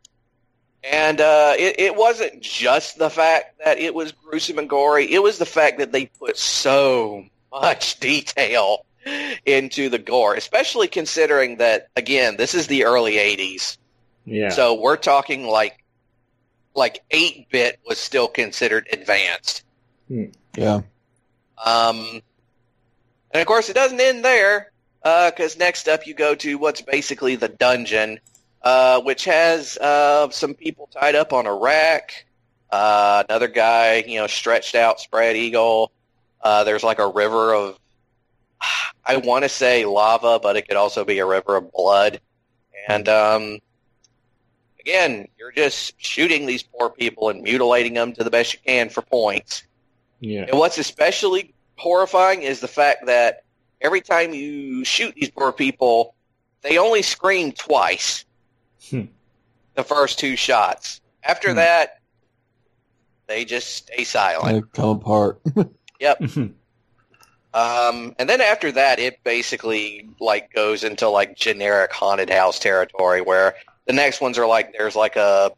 C: It wasn't just the fact that it was gruesome and gory. It was the fact that they put so much detail into the gore, especially considering that, again, this is the early 80s.
A: Yeah.
C: So we're talking like 8-bit was still considered advanced.
B: Yeah.
C: And of course, it doesn't end there, because next up you go to what's basically the dungeon, which has some people tied up on a rack, another guy, stretched out, spread eagle. There's a river of, I want to say lava, but it could also be a river of blood. And again, you're just shooting these poor people and mutilating them to the best you can for points.
A: Yeah.
C: And what's especially horrifying is the fact that every time you shoot these poor people, they only scream twice. The first 2 shots. After that, they just stay silent.
B: They come apart.
C: Yep. And then after that, it basically goes into generic haunted house territory, where the next ones are there's a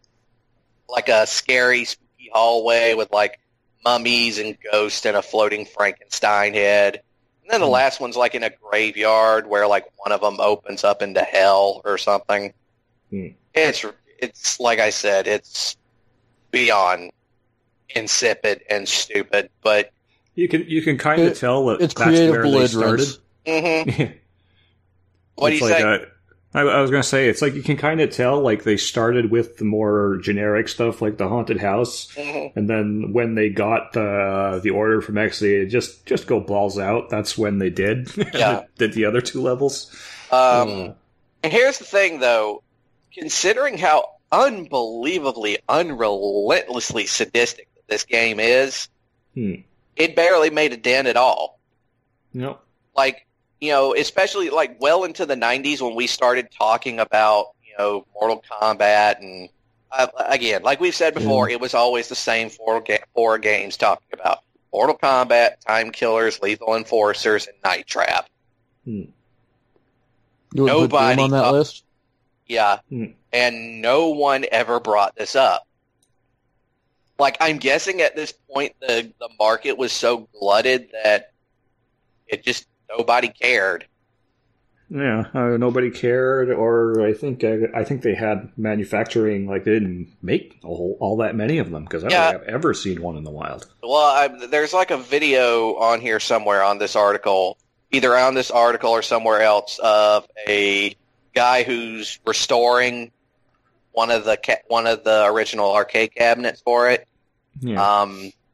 C: scary, spooky hallway with mummies and ghosts and a floating Frankenstein head. And then the last one's in a graveyard where one of them opens up into hell or something. It's like I said, it's beyond insipid and stupid, but
A: you can kind of tell that
B: it's
A: that's
B: creative
A: where they started.
C: Mm-hmm. What do you
A: It's
C: say?
A: I was going to say, it's you can kind of tell, they started with the more generic stuff, like the haunted house, and then when they got the order from XA, just go balls out, that's when they did.
C: Yeah.
A: Did the other 2 levels.
C: And here's the thing, though. Considering how unbelievably, unrelentlessly sadistic this game is, it barely made a dent at all.
A: Nope.
C: Especially well into the 90s when we started talking about, Mortal Kombat. And again, like we've said before, it was always the same 4 games talking about Mortal Kombat, Time Killers, Lethal Enforcers, and Night Trap.
B: You would put
C: Nobody
B: Doom on that list?
C: Yeah. And no one ever brought this up. I'm guessing at this point the market was so glutted that it just nobody cared.
A: Yeah, nobody cared, or I think they had manufacturing, like they didn't make all that many of them, because I don't think I've ever seen one in the wild.
C: Well, there's like a video on here somewhere on this article, either on this article or somewhere else, of a guy who's restoring one of the original arcade cabinets for it.
A: Yeah.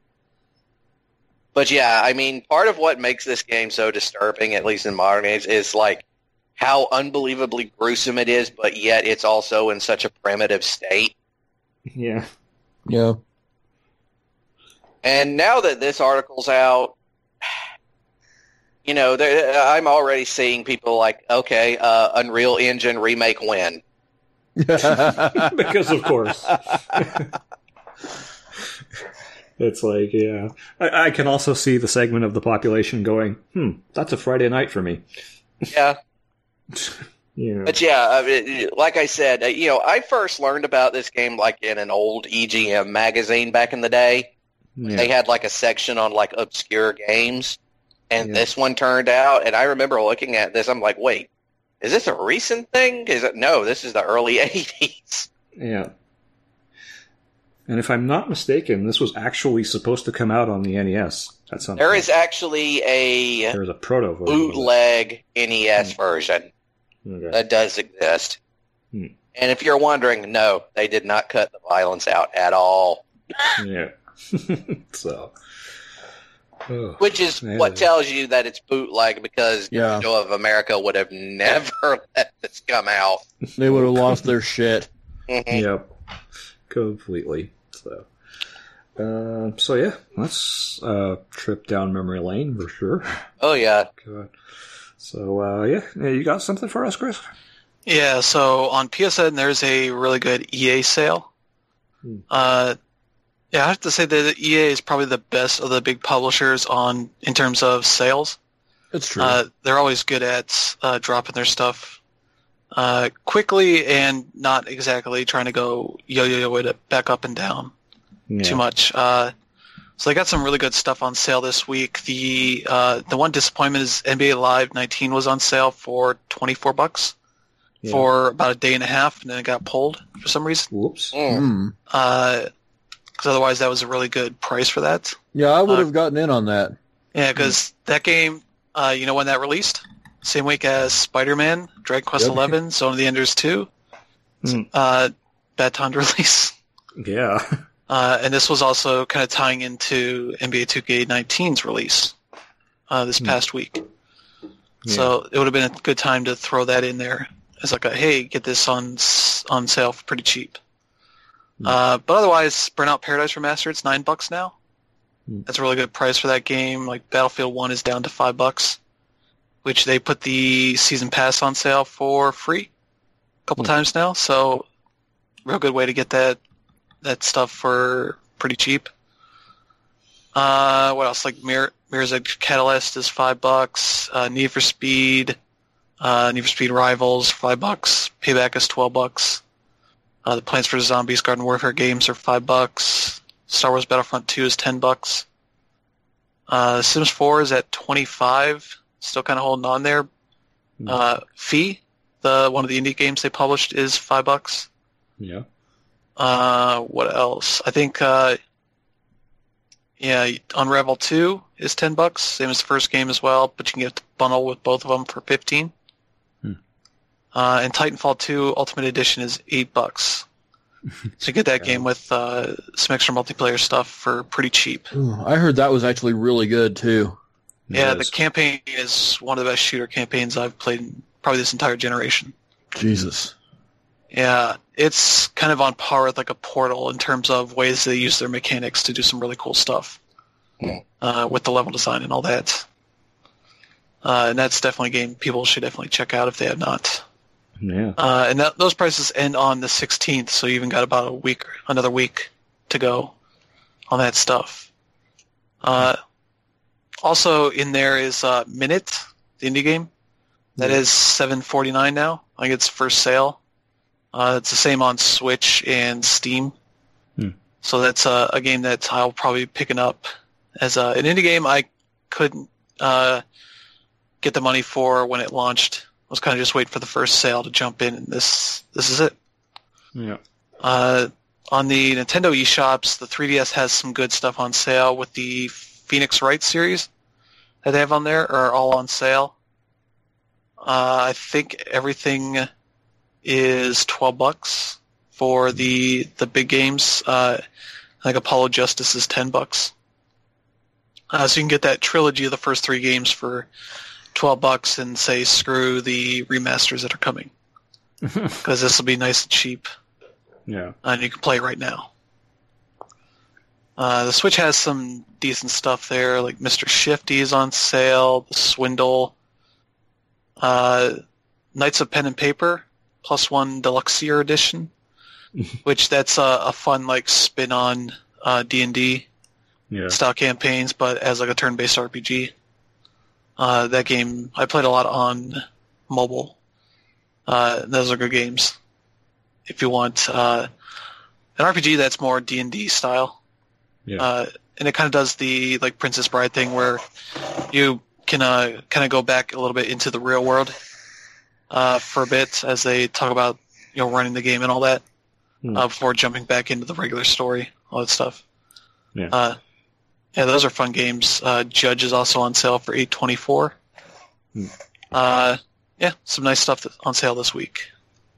C: But yeah, I mean, part of what makes this game so disturbing, at least in modern age, is like how unbelievably gruesome it is, but yet it's also in such a primitive state.
A: Yeah.
B: Yeah.
C: And now that this article's out, you know, I'm already seeing people like, okay, Unreal Engine remake when?
A: Because of course. It's like, yeah. I can also see the segment of the population going, that's a Friday night for me.
C: Yeah.
A: Yeah.
C: But yeah, like I said, I first learned about this game like in an old EGM magazine back in the day.
A: Yeah.
C: They had like a section on like obscure games, and this one turned out, and I remember looking at this, I'm like, wait, is this a recent thing? No, this is the early 80s.
A: Yeah. And if I'm not mistaken, this was actually supposed to come out on the NES at some point.
C: There is actually
A: There's a proto version
C: bootleg NES version that does exist. And if you're wondering, no, they did not cut the violence out at all.
A: Yeah. So,
C: which is what tells you that it's bootleg, because of America would have never let this come out.
B: They would have lost their shit.
C: Mm-hmm.
A: Yep. Completely. So yeah, let's trip down memory lane for sure.
C: Oh yeah.
A: God. So yeah, you got something for us, Chris?
D: Yeah. So on PSN, there's a really good EA sale. Yeah, I have to say that EA is probably the best of the big publishers in terms of sales.
B: That's true.
D: They're always good at dropping their stuff quickly and not exactly trying to go yo-yo it back up and down too much. So they got some really good stuff on sale this week. The one disappointment is NBA Live 19 was on sale for $24 for about a day and a half, and then it got pulled for some reason.
A: Whoops.
D: Because otherwise that was a really good price for that.
B: Yeah, I would have gotten in on that.
D: Yeah, because that game, you know when that released? Same week as Spider-Man, Dragon Quest XI, Zone of the Enders 2. Bad time to release.
A: Yeah.
D: And this was also kind of tying into NBA 2K19's release this past week. Yeah. So it would have been a good time to throw that in there as like hey, get this on sale for pretty cheap. But otherwise, Burnout Paradise Remastered, it's $9 now. That's a really good price for that game. Like Battlefield 1 is down to $5, which they put the season pass on sale for free a couple times now. So real good way to get that stuff for pretty cheap. What else? Like Mirror's Edge Catalyst is $5. Need for Speed Rivals $5. Payback is $12. The Plants vs. Zombies Garden Warfare games are $5. Star Wars Battlefront 2 is $10. Sims 4 is at $25. Still kind of holding on there. Fee, one of the indie games they published, is $5.
A: Yeah.
D: What else? I think Unravel 2 is $10, same as the first game as well, but you can get the bundle with both of them for $15. And Titanfall 2 Ultimate Edition is $8. So you get that game with some extra multiplayer stuff for pretty cheap.
B: I heard that was actually really good too.
D: Yeah, the campaign is one of the best shooter campaigns I've played in probably this entire generation.
B: Jesus.
D: Yeah, it's kind of on par with like a Portal in terms of ways they use their mechanics to do some really cool stuff with the level design and all that. And that's definitely a game people should definitely check out if they have not.
A: Yeah.
D: And those prices end on the 16th, so you even got about another week to go on that stuff. Also in there is Minute, the indie game. That is $7.49 now. I think it's for sale. It's the same on Switch and Steam. So that's a game that I'll probably be picking up as an indie game I couldn't get the money for when it launched was kind of just waiting for the first sale to jump in, and this is it.
A: Yeah.
D: On the Nintendo eShops, the 3DS has some good stuff on sale with the Phoenix Wright series that they have on there are all on sale. I think everything is $12 for the big games. I think Apollo Justice is $10. So you can get that trilogy of the first 3 games for $12 and say screw the remasters that are coming, because this will be nice and cheap.
A: Yeah.
D: And you can play it right now. The Switch has some decent stuff there, like Mr. Shifty is on sale, The Swindle, Knights of Pen and Paper, +1 Deluxe Year Edition, which that's a fun like spin on D&D style campaigns, but as like a turn-based RPG. That game, I played a lot on mobile. Those are good games. If you want an RPG that's more D&D style.
A: Yeah.
D: And it kind of does the like Princess Bride thing where you can kind of go back a little bit into the real world for a bit as they talk about running the game and all that before jumping back into the regular story, all that stuff.
A: Yeah.
D: Yeah, those are fun games. Judge is also on sale for $8.24. Yeah, some nice stuff on sale this week.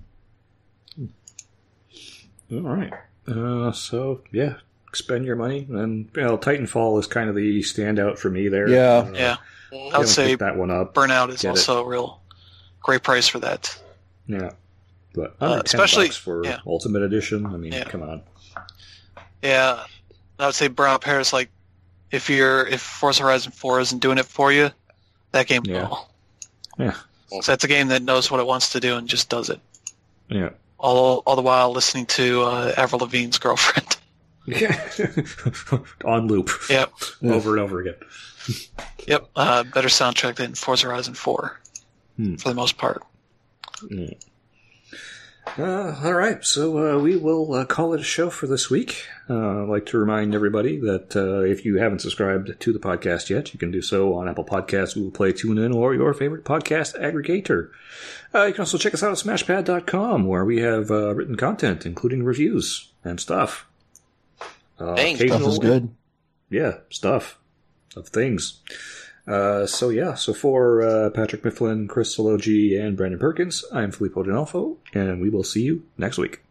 A: All right. So yeah, spend your money, and Titanfall is kind of the standout for me there.
D: Yeah. I would say
A: that one up.
D: Burnout is also a real great price for that.
A: Yeah, but under
D: especially
A: $10 for Ultimate Edition. I mean, come on.
D: Yeah, I would say Burnout Paris. Like, if Forza Horizon 4 isn't doing it for you, that game will.
A: Yeah.
D: So that's a game that knows what it wants to do and just does it.
A: Yeah.
D: All the while listening to Avril Lavigne's Girlfriend.
A: Yeah. On loop.
D: Yep.
A: Over and over again.
D: Yep. Better soundtrack than Forza Horizon 4 for the most part.
A: Yeah. All right, so we will call it a show for this week. I'd like to remind everybody that if you haven't subscribed to the podcast yet, you can do so on Apple Podcasts, Google Play, TuneIn, or your favorite podcast aggregator. You can also check us out at smashpad.com, where we have written content, including reviews and stuff.
B: Stuff is good.
A: Yeah, stuff of things. So for Patrick Mifflin, Chris Sologi, and Brandon Perkins, I'm Filippo D'Onofrio, and we will see you next week.